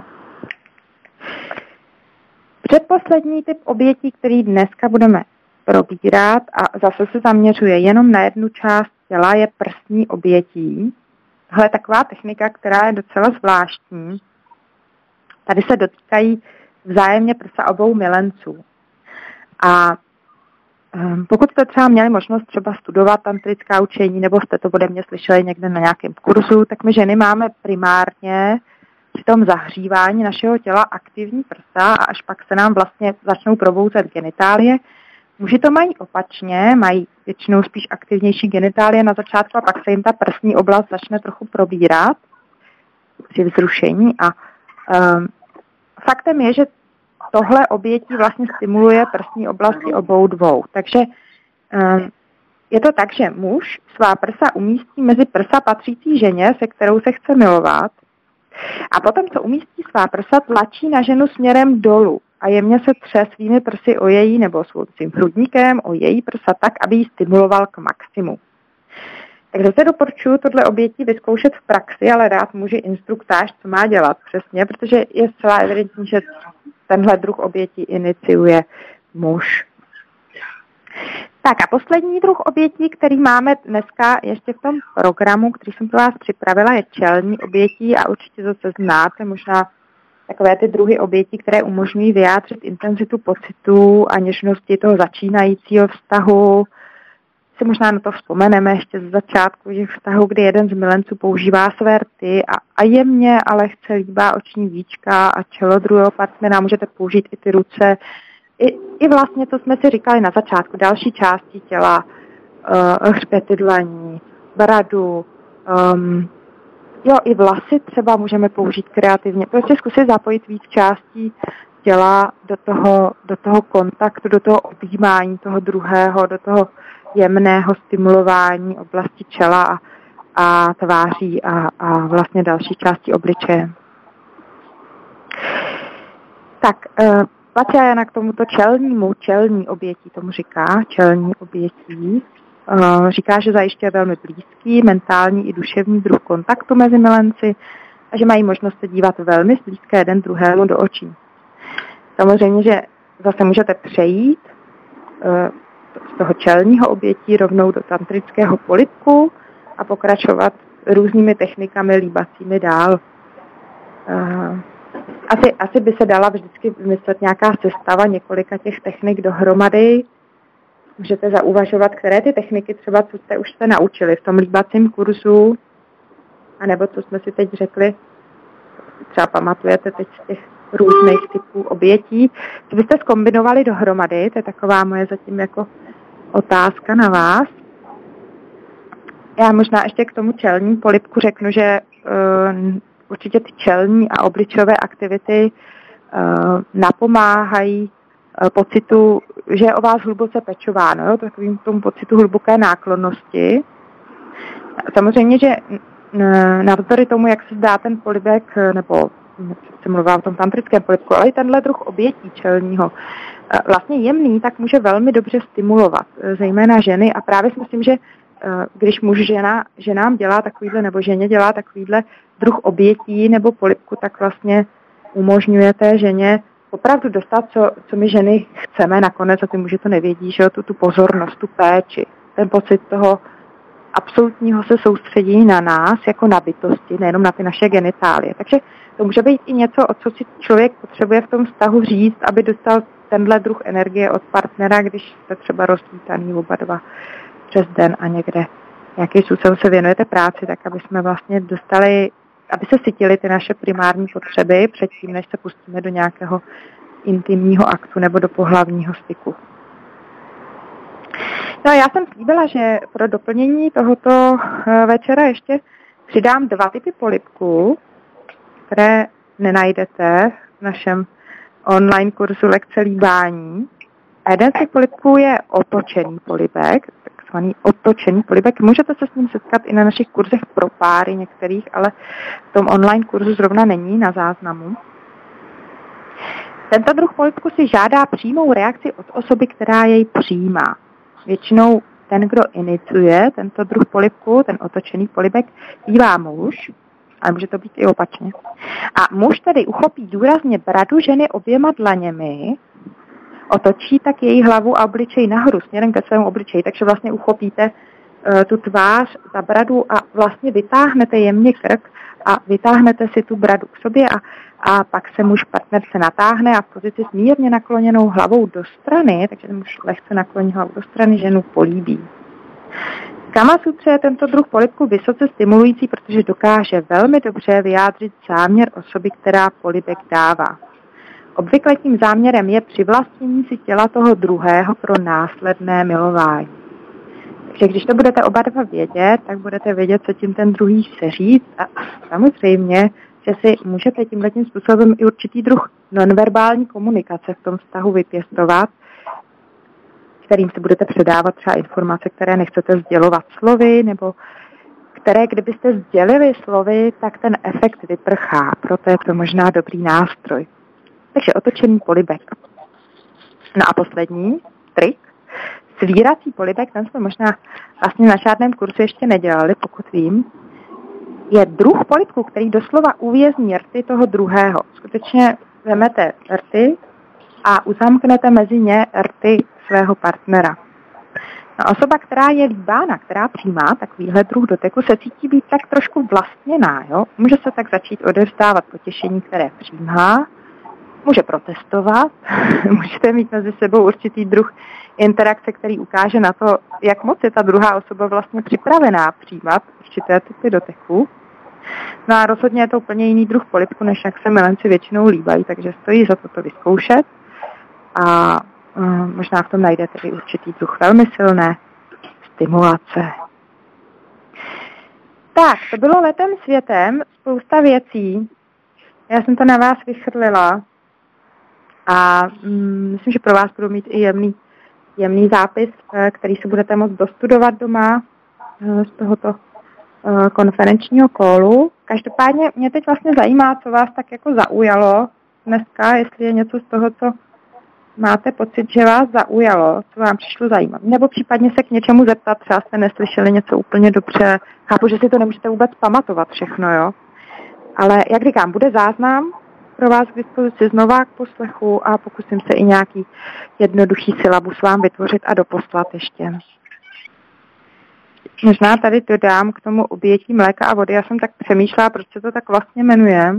Předposlední typ obětí, který dneska budeme probírat a zase se zaměřuje jenom na jednu část těla, je prstní obětí. Tohle je taková technika, která je docela zvláštní. Tady se dotýkají vzájemně prsa obou milenců. A um, pokud jste třeba měli možnost třeba studovat tantrická učení, nebo jste to ode mě slyšeli někde na nějakém kurzu, tak my ženy máme primárně při tom zahřívání našeho těla aktivní prsa a až pak se nám vlastně začnou probouzet genitálie. Muži to mají opačně, mají většinou spíš aktivnější genitálie na začátku a pak se jim ta prsní oblast začne trochu probírat při vzrušení. A um, faktem je, že tohle obětí vlastně stimuluje prsní oblasti obou dvou. Takže um, je to tak, že muž svá prsa umístí mezi prsa patřící ženě, se kterou se chce milovat, a potom, co umístí svá prsa, tlačí na ženu směrem dolů a jemně se tře svými prsy o její nebo svým hrudníkem o její prsa tak, aby ji stimuloval k maximu. Takže se doporučuji tohle obětí vyzkoušet v praxi, ale dát muži instruktáž, co má dělat přesně, protože je zcela evidentní, že tenhle druh obětí iniciuje muž. Tak a poslední druh obětí, který máme dneska ještě v tom programu, který jsem pro vás připravila, je čelní obětí a určitě zase znáte možná takové ty druhy obětí, které umožňují vyjádřit intenzitu pocitů a něžnosti toho začínajícího vztahu. Si možná na to vzpomeneme ještě z začátku těch vztahů, kdy jeden z milenců používá své rty a, a jemně, ale chce líbá oční víčka a čelo druhého partnera. Můžete použít i ty ruce. I, i vlastně, co jsme si říkali na začátku, další části těla, uh, hřbety dlaní, bradu, um, jo, i vlasy třeba můžeme použít kreativně. Prostě zkusit zapojit víc částí těla do toho, do toho kontaktu, do toho objímání toho druhého, do toho jemného stimulování oblasti čela a, a tváří a, a vlastně další části obličeje. Tak, Paťa Jana k tomuto čelnímu, čelní obětí, tomu říká, čelní obětí, říká, že zajišťuje velmi blízký, mentální i duševní druh kontaktu mezi milenci a že mají možnost se dívat velmi blízké jeden druhému do očí. Samozřejmě, že zase můžete přejít z toho čelního obětí rovnou do tantrického polibku a pokračovat různými technikami líbacími dál. Asi, asi by se dala vždycky vymyslet nějaká sestava několika těch technik dohromady. Můžete zauvažovat, které ty techniky třeba, co jste už se naučili v tom líbacím kurzu, anebo co jsme si teď řekli, třeba pamatujete teď z těch různých typů obětí, co byste zkombinovali dohromady, to je taková moje zatím jako otázka na vás. Já možná ještě k tomu čelním polibku řeknu, že uh, určitě ty čelní a obličové aktivity uh, napomáhají uh, pocitu, že je o vás hluboce pečováno, jo? Takovým tomu pocitu hluboké náklonnosti. Samozřejmě, že navzdory tomu, jak se zdá ten polibek, nebo se mluvá o tom tantrickém polibku, ale i tenhle druh obětí čelního, vlastně jemný, tak může velmi dobře stimulovat, zejména ženy. A právě si myslím, že když muž žena, ženám dělá takovýhle, nebo ženě dělá takovýhle druh obětí nebo polibku, tak vlastně umožňuje té ženě opravdu dostat, co, co my ženy chceme nakonec, a ty muži to nevědí, že jo, tu, tu pozornost, tu péči, ten pocit toho absolutního se soustředí na nás jako na bytosti, nejenom na ty naše genitálie. Takže to může být i něco, o co si člověk potřebuje v tom vztahu říct, aby dostal tenhle druh energie od partnera, když jste třeba rozlítaný oba dva přes den a někde nějaký způsob se věnujete práci, tak aby jsme vlastně dostali, aby se cítili ty naše primární potřeby předtím, než se pustíme do nějakého intimního aktu nebo do pohlavního styku. No, já jsem slíbila, že pro doplnění tohoto večera ještě přidám dva typy polibků, které nenajdete v našem online kurzu lekce líbání. A jeden z těch polibků je otočený polibek, takzvaný otočený polibek. Můžete se s ním setkat i na našich kurzech pro páry některých, ale v tom online kurzu zrovna není na záznamu. Tento druh polibku si žádá přímou reakci od osoby, která jej přijímá. Většinou ten, kdo iniciuje tento druh polibku, ten otočený polibek, bývá muž, ale může to být i opačně. A muž tedy uchopí důrazně bradu ženy oběma dlaněmi, otočí tak její hlavu a obličej nahoru směrem ke svému obličeji, takže vlastně uchopíte uh, tu tvář za bradu a vlastně vytáhnete jemně krk a vytáhnete si tu bradu k sobě a, a pak se muž partner se natáhne a v pozici s mírně nakloněnou hlavou do strany, takže muž lehce nakloní hlavu do strany, ženu políbí. Kama Sutře je tento druh polibku vysoce stimulující, protože dokáže velmi dobře vyjádřit záměr osoby, která polibek dává. Obvykle tím záměrem je přivlastnění si těla toho druhého pro následné milování. Takže když to budete oba dva vědět, tak budete vědět, co tím ten druhý chce říct a samozřejmě, že si můžete tímhletím způsobem i určitý druh nonverbální komunikace v tom vztahu vypěstovat, kterým si budete předávat třeba informace, které nechcete sdělovat slovy, nebo které, kdybyste sdělili slovy, tak ten efekt vyprchá. Proto je to možná dobrý nástroj. Takže otočený polibek. No a poslední trik. Svírací polibek, ten jsme možná vlastně na žádném kurzu ještě nedělali, pokud vím, je druh polibku, který doslova uvězní rty toho druhého. Skutečně vezmete rty a uzamknete mezi ně rty svého partnera. No, osoba, která je líbána, která přijímá takovýhle druh doteku, se cítí být tak trošku vlastněná. Jo? Může se tak začít odevzdávat potěšení, které přijímá, může protestovat, můžete mít mezi sebou určitý druh interakce, který ukáže na to, jak moc je ta druhá osoba vlastně připravená přijímat určité typy doteku. No a rozhodně je to úplně jiný druh polibku, než jak se milenci většinou líbají, takže stojí za to to vyzkoušet a um, možná v tom najdete i určitý druh velmi silné stimulace. Tak, to bylo letem světem, spousta věcí. Já jsem to na vás vychrlila. A mm, myslím, že pro vás budu mít i jemný, jemný zápis, který si budete moct dostudovat doma z tohoto konferenčního kólu. Každopádně mě teď vlastně zajímá, co vás tak jako zaujalo dneska, jestli je něco z toho, co máte pocit, že vás zaujalo, co vám přišlo zajímavé. Nebo případně se k něčemu zeptat, třeba jste neslyšeli něco úplně dobře. Chápu, že si to nemůžete vůbec pamatovat všechno, jo. Ale jak říkám, bude záznam pro vás k dispozici znova k poslechu a pokusím se i nějaký jednoduchý syllabus vám vytvořit a doposlat ještě. Možná tady dodám k tomu obětí mléka a vody. Já jsem tak přemýšlela, proč se to tak vlastně jmenuje.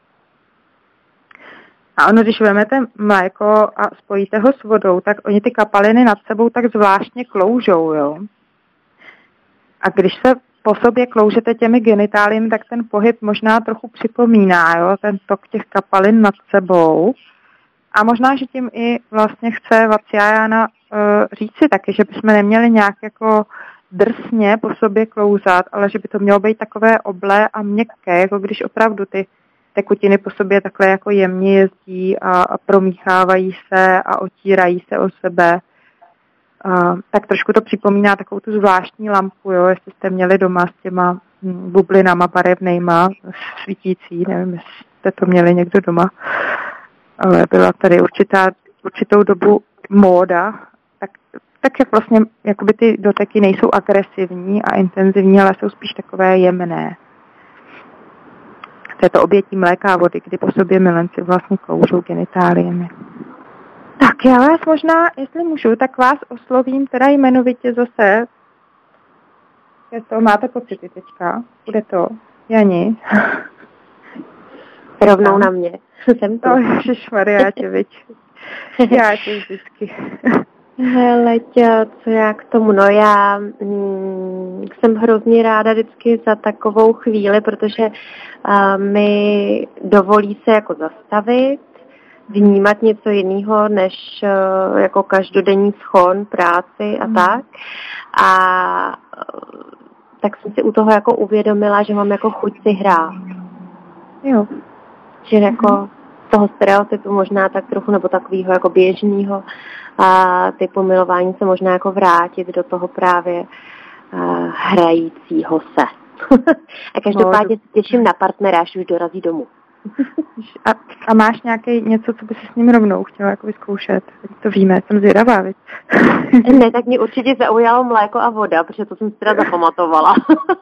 A ono, když vezmete mléko a spojíte ho s vodou, tak oni ty kapaliny nad sebou tak zvláštně kloužou, jo. A když se po sobě kloužete těmi genitáliemi, tak ten pohyb možná trochu připomíná, jo, ten tok těch kapalin nad sebou. A možná, že tím i vlastně chce Vatsyayana uh, říci taky, že bychom neměli nějak jako drsně po sobě klouzat, ale že by to mělo být takové oblé a měkké, jako když opravdu ty tekutiny po sobě takhle jako jemně jezdí a, a promíchávají se a otírají se o sebe. A, tak trošku to připomíná takovou tu zvláštní lampu, jo, jestli jste měli doma s těma bublinama barevnejma, svítící, nevím, jestli jste to měli někdo doma, ale byla tady určitá, určitou dobu móda, tak, tak jak vlastně jakoby ty doteky nejsou agresivní a intenzivní, ale jsou spíš takové jemné. To je to obětí mléka a vody, kdy po sobě milenci vlastně kloužou genitáliemi. Tak já vás možná, jestli můžu, tak vás oslovím teda jmenovitě zase. Jak to máte pocity teďka? Bude to Jani? Rovnou na mě. Jsem to. No, ježišmarja, já tě viď. Já tě vždycky. Hele, co já k tomu, no já mm, jsem hrozně ráda vždycky za takovou chvíli, protože uh, mi dovolí se jako zastavit, vnímat něco jiného, než uh, jako každodenní schon, práci a mm. tak. A uh, tak jsem si u toho jako uvědomila, že mám jako chuť si hrát. Jo. Že jako mm. toho stereotypu možná tak trochu, nebo takového jako běžného a typu milování se možná jako vrátit do toho právě uh, hrajícího se. A každopádně se těším na partnera, až už dorazí domů. a, a máš nějaký něco, co by si s ním rovnou chtěla jako vyzkoušet? To víme, jsem zvědavá, viď? Ne, tak mě určitě zaujalo mléko a voda, protože to jsem si teda zapamatovala.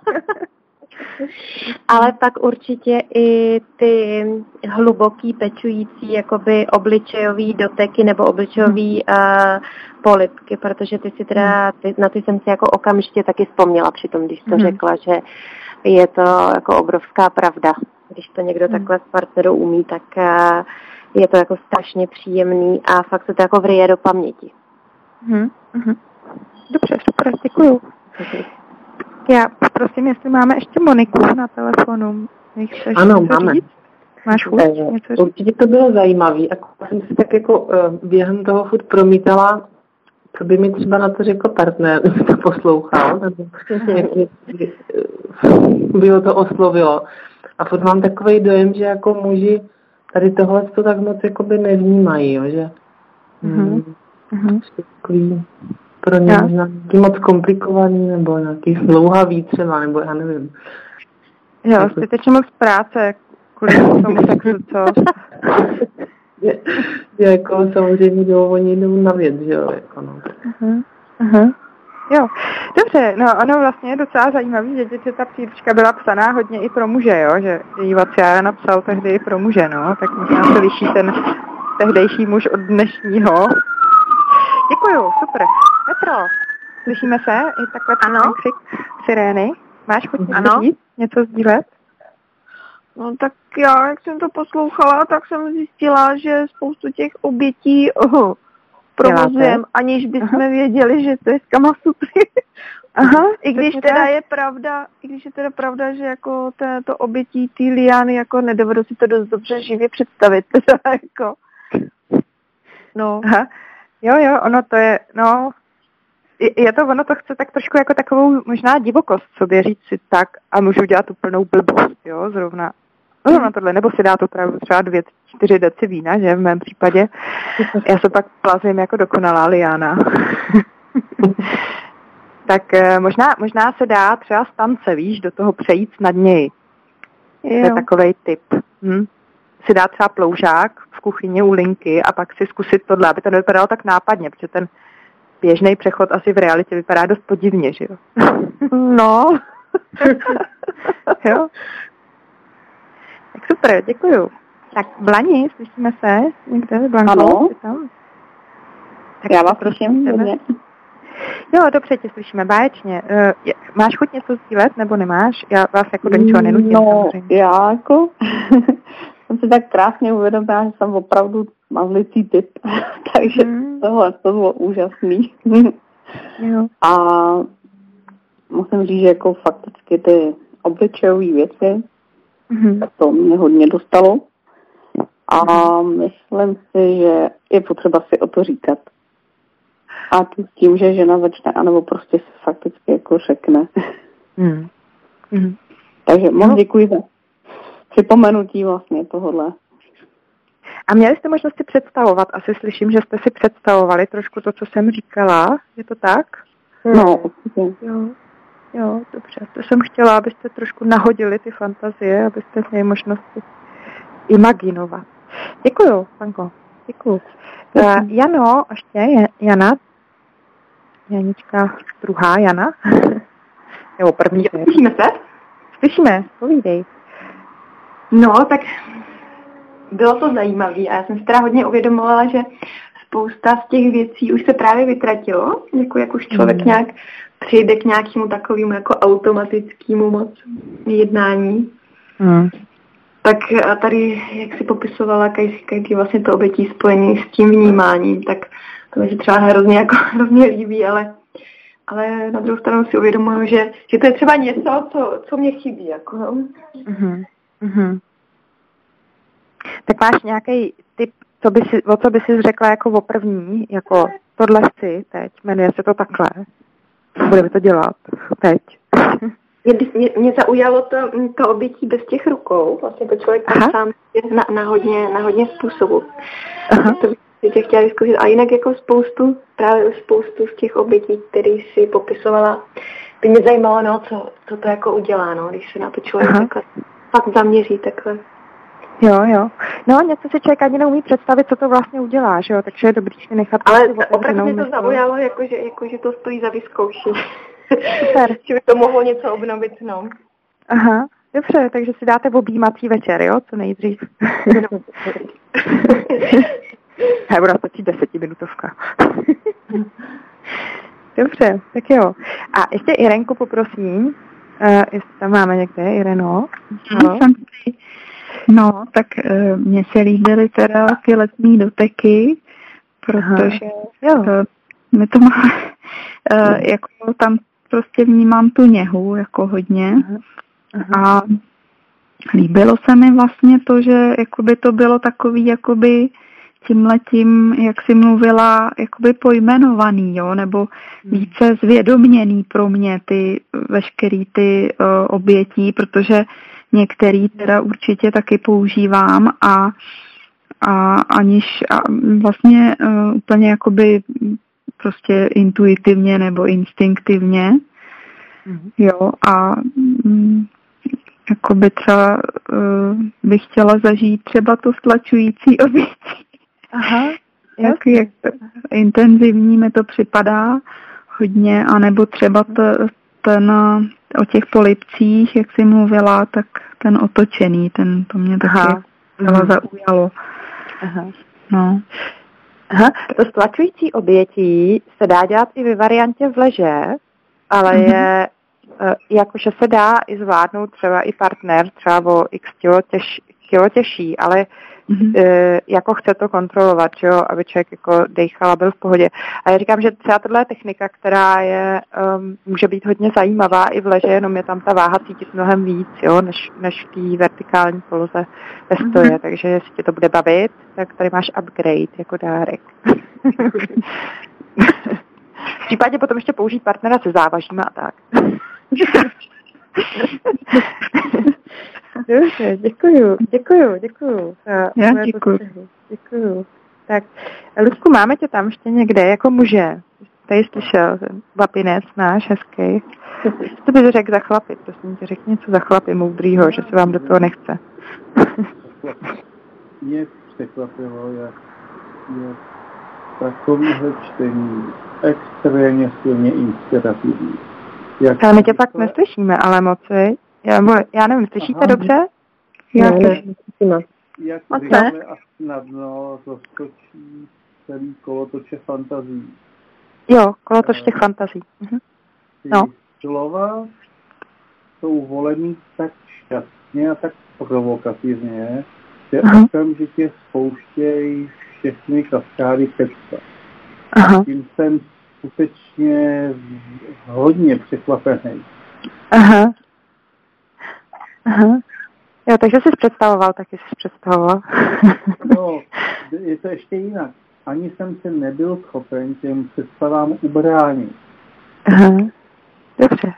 Ale pak určitě i ty hluboký pečující jakoby obličejový doteky nebo obličejový uh, polibky, protože ty si teda, ty, na ty jsem si jako okamžitě taky vzpomněla při tom, když to mm. řekla, že je to jako obrovská pravda. Když to někdo mm. takhle s partnerou umí, tak uh, je to jako strašně příjemný a fakt se to jako vryje do paměti. Mm. Mm. Dobře, super, děkuju. Okay. Já prosím, jestli máme ještě Moniku na telefonu. Chceš ano, máme. Říct? Máš chuť něco říct? Určitě to bylo zajímavé. A jsem si tak jako uh, během toho furt promítala, co by mi třeba na to řekl partner, když to poslouchal, nebo by ho to oslovilo. A furt mám takový dojem, že jako muži tady tohle to tak moc jakoby nevnímají, jo, že mm-hmm. Mm, takový pro ně já. Možná moc komplikovaný, nebo nějaký zdlouhavý třeba, nebo já nevím. Jo, zbytečně moc práce kvůli tomu sexu, co? je, je, jako samozřejmě jdou, oni jdou na věc, že jo, jako no. Uh-huh. Uh-huh. Jo, dobře, no ono vlastně je docela zajímavý vědět, že ta příručka byla psaná hodně i pro muže, jo, že její Vatsyayana napsal tehdy i pro muže, no, tak možná se liší ten tehdejší muž od dnešního. Děkuju, super. Petro, slyšíme se? I takhle ano. Křik sirény. Máš chuť něco říct? Něco sdílet? No tak já, jak jsem to poslouchala, tak jsem zjistila, že spoustu těch obětí oh, provozujeme, aniž bychom Aha. věděli, že to je z Kama Sutry. Aha, I když teda je pravda, i když je teda pravda, že jako to obětí té liány jako nedovedu si to dost dobře živě představit. Teda jako. No. Aha. Jo, jo, ono to je, no, je to, ono to chce tak trošku jako takovou možná divokost sobě říct si tak a můžu dělat úplnou blbost, jo, zrovna No, na tohle, nebo si dá to třeba dvě, čtyři deci vína, že v mém případě. Já se pak plazím jako dokonalá liána. Tak možná, možná se dá třeba z tance, víš, do toho přejít snadněji. Jo. To je takovej tip. Hm? Si dá třeba ploužák v kuchyni u linky a pak si zkusit tohle, aby to nevypadalo tak nápadně, protože ten běžný přechod asi v realitě vypadá dost podivně, že jo? No. Jo. Tak super, děkuju. Tak Blani, slyšíme se někde? Blanko, ano. Tam? Tak já vás prosím. Jo, dobře, tě slyšíme, báječně. Uh, máš chuť něco sdílet, nebo nemáš? Já vás jako do ničeho nenutím. No, samozřejmě. já jako jsem si tak krásně uvědomila, že jsem opravdu mazlicí typ, takže hmm. tohle to bylo úžasný. Jo. A musím říct, že jako fakticky ty obličejové věci, hmm. to mě hodně dostalo. A myslím si, že je potřeba si o to říkat. A tím, že žena začne, anebo prostě se fakticky jako řekne. Hmm. Hmm. Takže moc děkuji za připomenutí vlastně tohohle. A měli jste možnost si představovat, asi slyším, že jste si představovali trošku to, co jsem říkala, je to tak? No, určitě. Jo, jo, dobře. To jsem chtěla, abyste trošku nahodili ty fantazie, abyste měli možnost si imaginovat. Děkuju, Panko, děkuju. Uh, Jano, ještě je Jana, Janička, druhá Jana, nebo první. Slyšíme se? Slyšíme, povídej. No, tak bylo to zajímavé a já jsem si teda hodně uvědomovala, že spousta z těch věcí už se právě vytratilo, jako jak už člověk mm. nějak přijde k nějakému takovému jako automatickému moc jednání. Mm. Tak tady, jak si popisovala každý vlastně to obětí spojení s tím vnímáním, tak to mi se třeba hrozně, jako, hrozně líbí, ale, ale na druhou stranu si uvědomuji, že, že to je třeba něco, co, co mě chybí. Jako, no. mm-hmm. Mm-hmm. Tak máš nějaký tip, co by si, o co by si řekla jako o první, jako tohle chci teď, jmenuje se to takhle. Budeme to dělat teď. Mě, mě zaujalo to, to obětí bez těch rukou, vlastně to člověk tam sám na, na, hodně, na hodně způsobů. Aha. To bych tě chtěla vyzkoušet. A jinak jako spoustu, právě spoustu z těch obětí, které si popisovala, by mě zajímalo, no, co, co to jako udělá, no, když se na to člověk takhle fakt zaměří takhle. Jo, jo. No, něco si člověk ani neumí představit, co to vlastně udělá, že jo, takže je dobrý si nechat. Ale opravdu mě to zaujalo, jako že, jako, že to stojí za vyzkoušení. Super. Že by to mohlo něco obnovit, no. Aha, dobře, takže si dáte objímací večer, jo, co nejdřív. No. Já budu stačí desetiminutovka. Dobře, tak jo. A ještě Irenku poprosím, uh, jestli tam máme někde, Ireno. No, no tak uh, mně se líbily teda ty letní doteky, protože uh, my to máme, uh, jako tam prostě vnímám tu něhu jako hodně. Uh-huh. Uh-huh. A líbilo se mi vlastně to, že jakoby to bylo takový jakoby tímhletím, jak jsi mluvila, jakoby pojmenovaný, jo, nebo více zvědoměný pro mě ty veškerý ty uh, obětí, protože některý teda určitě taky používám a, a aniž a vlastně uh, úplně jakoby prostě intuitivně nebo instinktivně, mm. jo, a mm, jakoby třeba uh, bych chtěla zažít třeba to stlačující obětí. Aha, jak, jak intenzivní mi to připadá hodně, anebo třeba t, ten o těch polipcích, jak jsi mluvila, tak ten otočený, ten to mě taky mm. zaujalo. Aha. No. Aha, to stlačující obětí se dá dělat i ve variantě v leže, ale mm-hmm. je jakože se dá i zvládnout třeba i partner, třeba o x kilo, těž, kilo těžší, ale mm-hmm. e, jako chce to kontrolovat, že jo, aby člověk jako dejchal a byl v pohodě. A já říkám, že třeba tohle je technika, která je, um, může být hodně zajímavá i v leže, jenom je tam ta váha cítit mnohem víc, jo, než, než v té vertikální poloze ve stoje, mm-hmm. takže jestli tě to bude bavit, tak tady máš upgrade jako dárek. V případě potom ještě použít partnera se závažíma a tak. Dobře, děkuju, děkuju, děkuju. Já děkuju. Děkuju. Tak, Ludku, máme tě tam ještě někde, jako muže. Tady slyšel ten chlapinec náš, hezký. Co bys řekl za chlapy, prosím tě, řekni něco za chlapy moudrýho, že se vám do toho nechce. Mě překvapilo, jak je takovýhle čtení extrémně silně inspirativní. Jak ale my tě fakt neslyšíme, ale moc, já, já nevím, slyšíte Aha. dobře? Já ne, jak rychle a snadno roztočí celý kolotoče fantazí. Jo, kolotoč těch fantazí. Mhm. Ty no. slova jsou volený tak šťastně a tak provokativně, že uh-huh. okamžitě spouštějí všechny kaskády představ. Uh-huh. Tím jsem skutečně hodně překvapený. Aha. Aha. Jo, takže jsi představoval, taky jsi představoval. No, je to ještě jinak. Ani jsem se nebyl schopen těm představám ubránit. Aha. Dobře.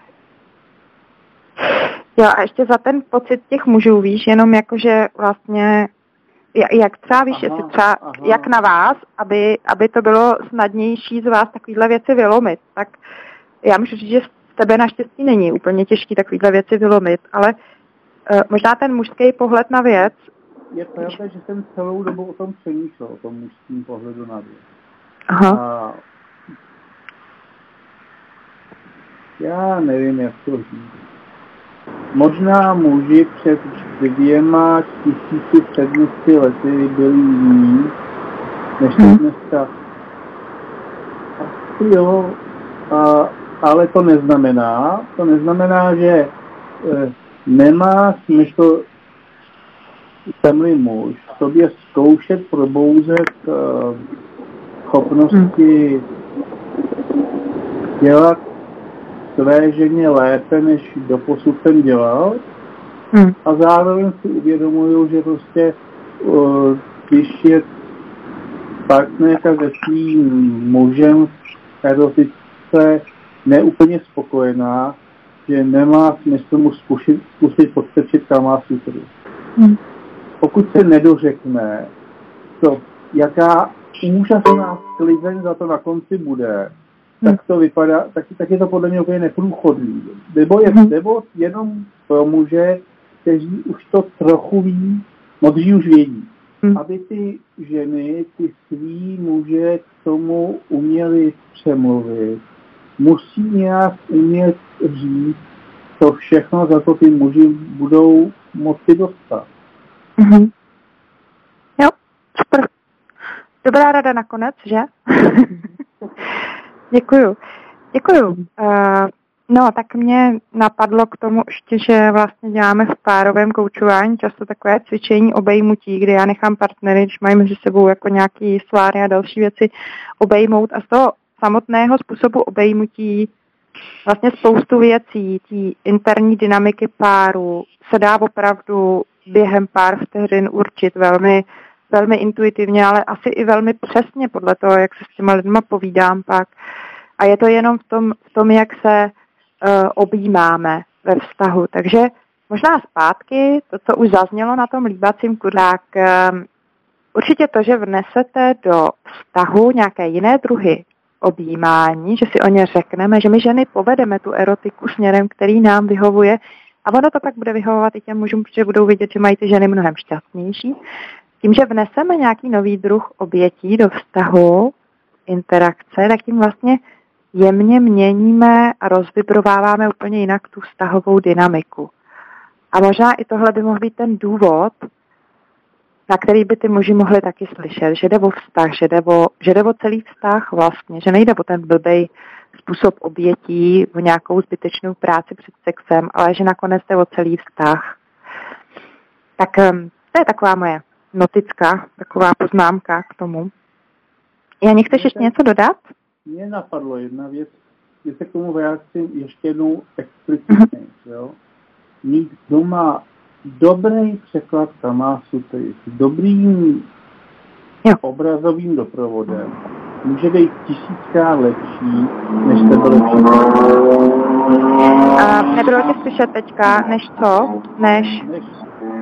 Jo, a ještě za ten pocit těch mužů, víš, jenom jakože vlastně, jak třeba, víš, aha, jestli třeba, aha. jak na vás, aby, aby to bylo snadnější z vás takovýhle věci vylomit, tak já můžu říct, že z tebe naštěstí není úplně těžký takovýhle věci vylomit, ale uh, možná ten mužský pohled na věc. Je pravda, že jsem celou dobu o tom přemýšlel, o tom mužským pohledu na věc. Aha. A já nevím, jak to říct. Možná muži před dvěma tisíci sedmi lety byli jiní, než to dneska. Asi jo, a, ale to neznamená, to neznamená, že e, nemá smysl jsem-li muž v sobě zkoušet probouzet e, schopnosti dělat své ženě lépe, než doposud jsem dělal. Hmm. A zároveň si uvědomuju, že prostě uh, když je partnerka se svým mužem v erotice neúplně spokojená, že nemá smysl mu zkusit, zkusit podstrčit Kama Sutru. Hmm. Pokud se nedořekne, to, jaká úžasná sklizeň za to na konci bude, tak to vypadá, tak, tak je to podle mě úplně neprůchodný. Nebo, je, nebo jenom pro muže, kteří už to trochu ví, modří už vědí. Hmm. Aby ty ženy, ty svý muže k tomu uměli přemluvit, musí nějak umět říct to všechno, za to ty muži budou moci dostat. Mm-hmm. Jo, super. Dobrá rada nakonec, že? Děkuju. Děkuju. Uh, no, tak mě napadlo k tomu ještě, že vlastně děláme v párovém koučování často takové cvičení obejmutí, kdy já nechám partnery, když mají mezi sebou jako nějaký sváry a další věci, obejmout a z toho samotného způsobu obejmutí vlastně spoustu věcí, tí interní dynamiky páru se dá opravdu během pár vteřin určit velmi, velmi intuitivně, ale asi i velmi přesně podle toho, jak se s těma lidma povídám pak. A je to jenom v tom, v tom jak se uh, objímáme ve vztahu. Takže možná zpátky, to, co už zaznělo na tom líbacím kudák, um, určitě to, že vnesete do vztahu nějaké jiné druhy objímání, že si o ně řekneme, že my ženy povedeme tu erotiku směrem, který nám vyhovuje a ono to pak bude vyhovovat i těm mužům, protože budou vidět, že mají ty ženy mnohem šťastnější. Tím, že vneseme nějaký nový druh obětí do vztahu, interakce, tak tím vlastně jemně měníme a rozvibrováváme úplně jinak tu vztahovou dynamiku. A možná i tohle by mohl být ten důvod, na který by ty muži mohli taky slyšet, že jde o vztah, že jde o, že jde o celý vztah vlastně, že nejde o ten blbej způsob obětí, o nějakou zbytečnou práci před sexem, ale že nakonec jde o celý vztah. Tak to je taková moje notická, taková poznámka k tomu. Janě, chceš ještě něco dodat? Mně napadlo jedna věc, že se k tomu vrátím ještě jednou explicitně, jo. Mít doma dobrý překlad Kama Sutry s dobrým jo. obrazovým doprovodem může být tisíckrát lepší, než sebelepší. A nebylo tě slyšet teďka, než co? Než? Než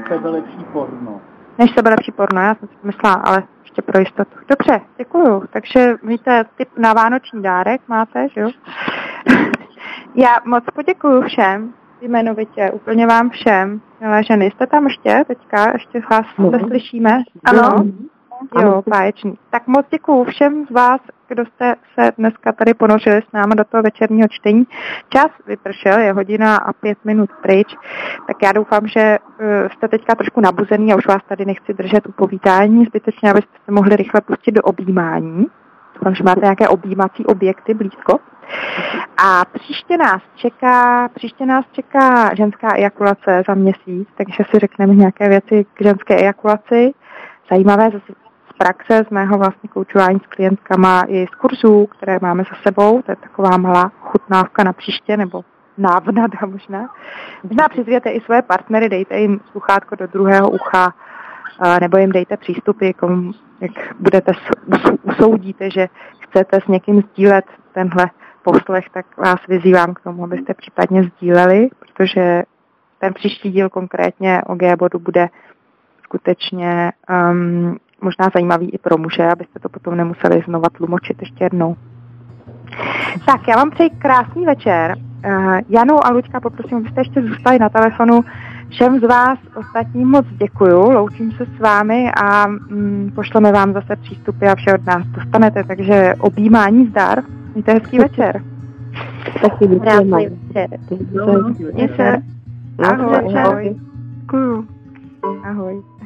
sebelepší porno. Než sebelepší porno, já jsem si myslela, ale ještě pro jistotu. Dobře, děkuju. Takže víte, tip na vánoční dárek máte, že jo? Já moc poděkuju všem, jmenovitě, úplně vám všem. Milé ženy, jste tam ještě teďka? Ještě vás no. slyšíme? Ano? Jo, báječný. Tak moc děkuju všem z vás, kdo jste se dneska tady ponořili s námi do toho večerního čtení. Čas vypršel, je hodina a pět minut pryč, tak já doufám, že jste teďka trošku nabuzený a už vás tady nechci držet u povídání, zbytečně, abyste se mohli rychle pustit do objímání. Doufám, že máte nějaké objímací objekty blízko. A příště nás čeká, příště nás čeká ženská ejakulace za měsíc, takže si řekneme nějaké věci k ženské ejakulaci. Zajímavé zase z praxe, z mého vlastně koučování s klientkama i z kurzů, které máme za sebou. To je taková malá chutnávka na příště, nebo návnada možná. Možná přizvěte i své partnery, dejte jim sluchátko do druhého ucha, nebo jim dejte přístupy, komu, jak budete usoudíte, že chcete s někým sdílet tenhle poslech, tak vás vyzývám k tomu, abyste případně sdíleli, protože ten příští díl konkrétně o G-bodu bude skutečně um, možná zajímavý i pro muže, abyste to potom nemuseli znova tlumočit ještě jednou. Tak, já vám přeji krásný večer. Uh, Janu a Luďka poprosím, abyste ještě zůstali na telefonu. Všem z vás ostatním moc děkuju, loučím se s vámi a mm, pošleme vám zase přístupy a vše od nás dostanete, takže objímání zdar. Mějte hezký večer. Taky děkujeme. Ahoj. Ahoj. Ahoj. Ahoj.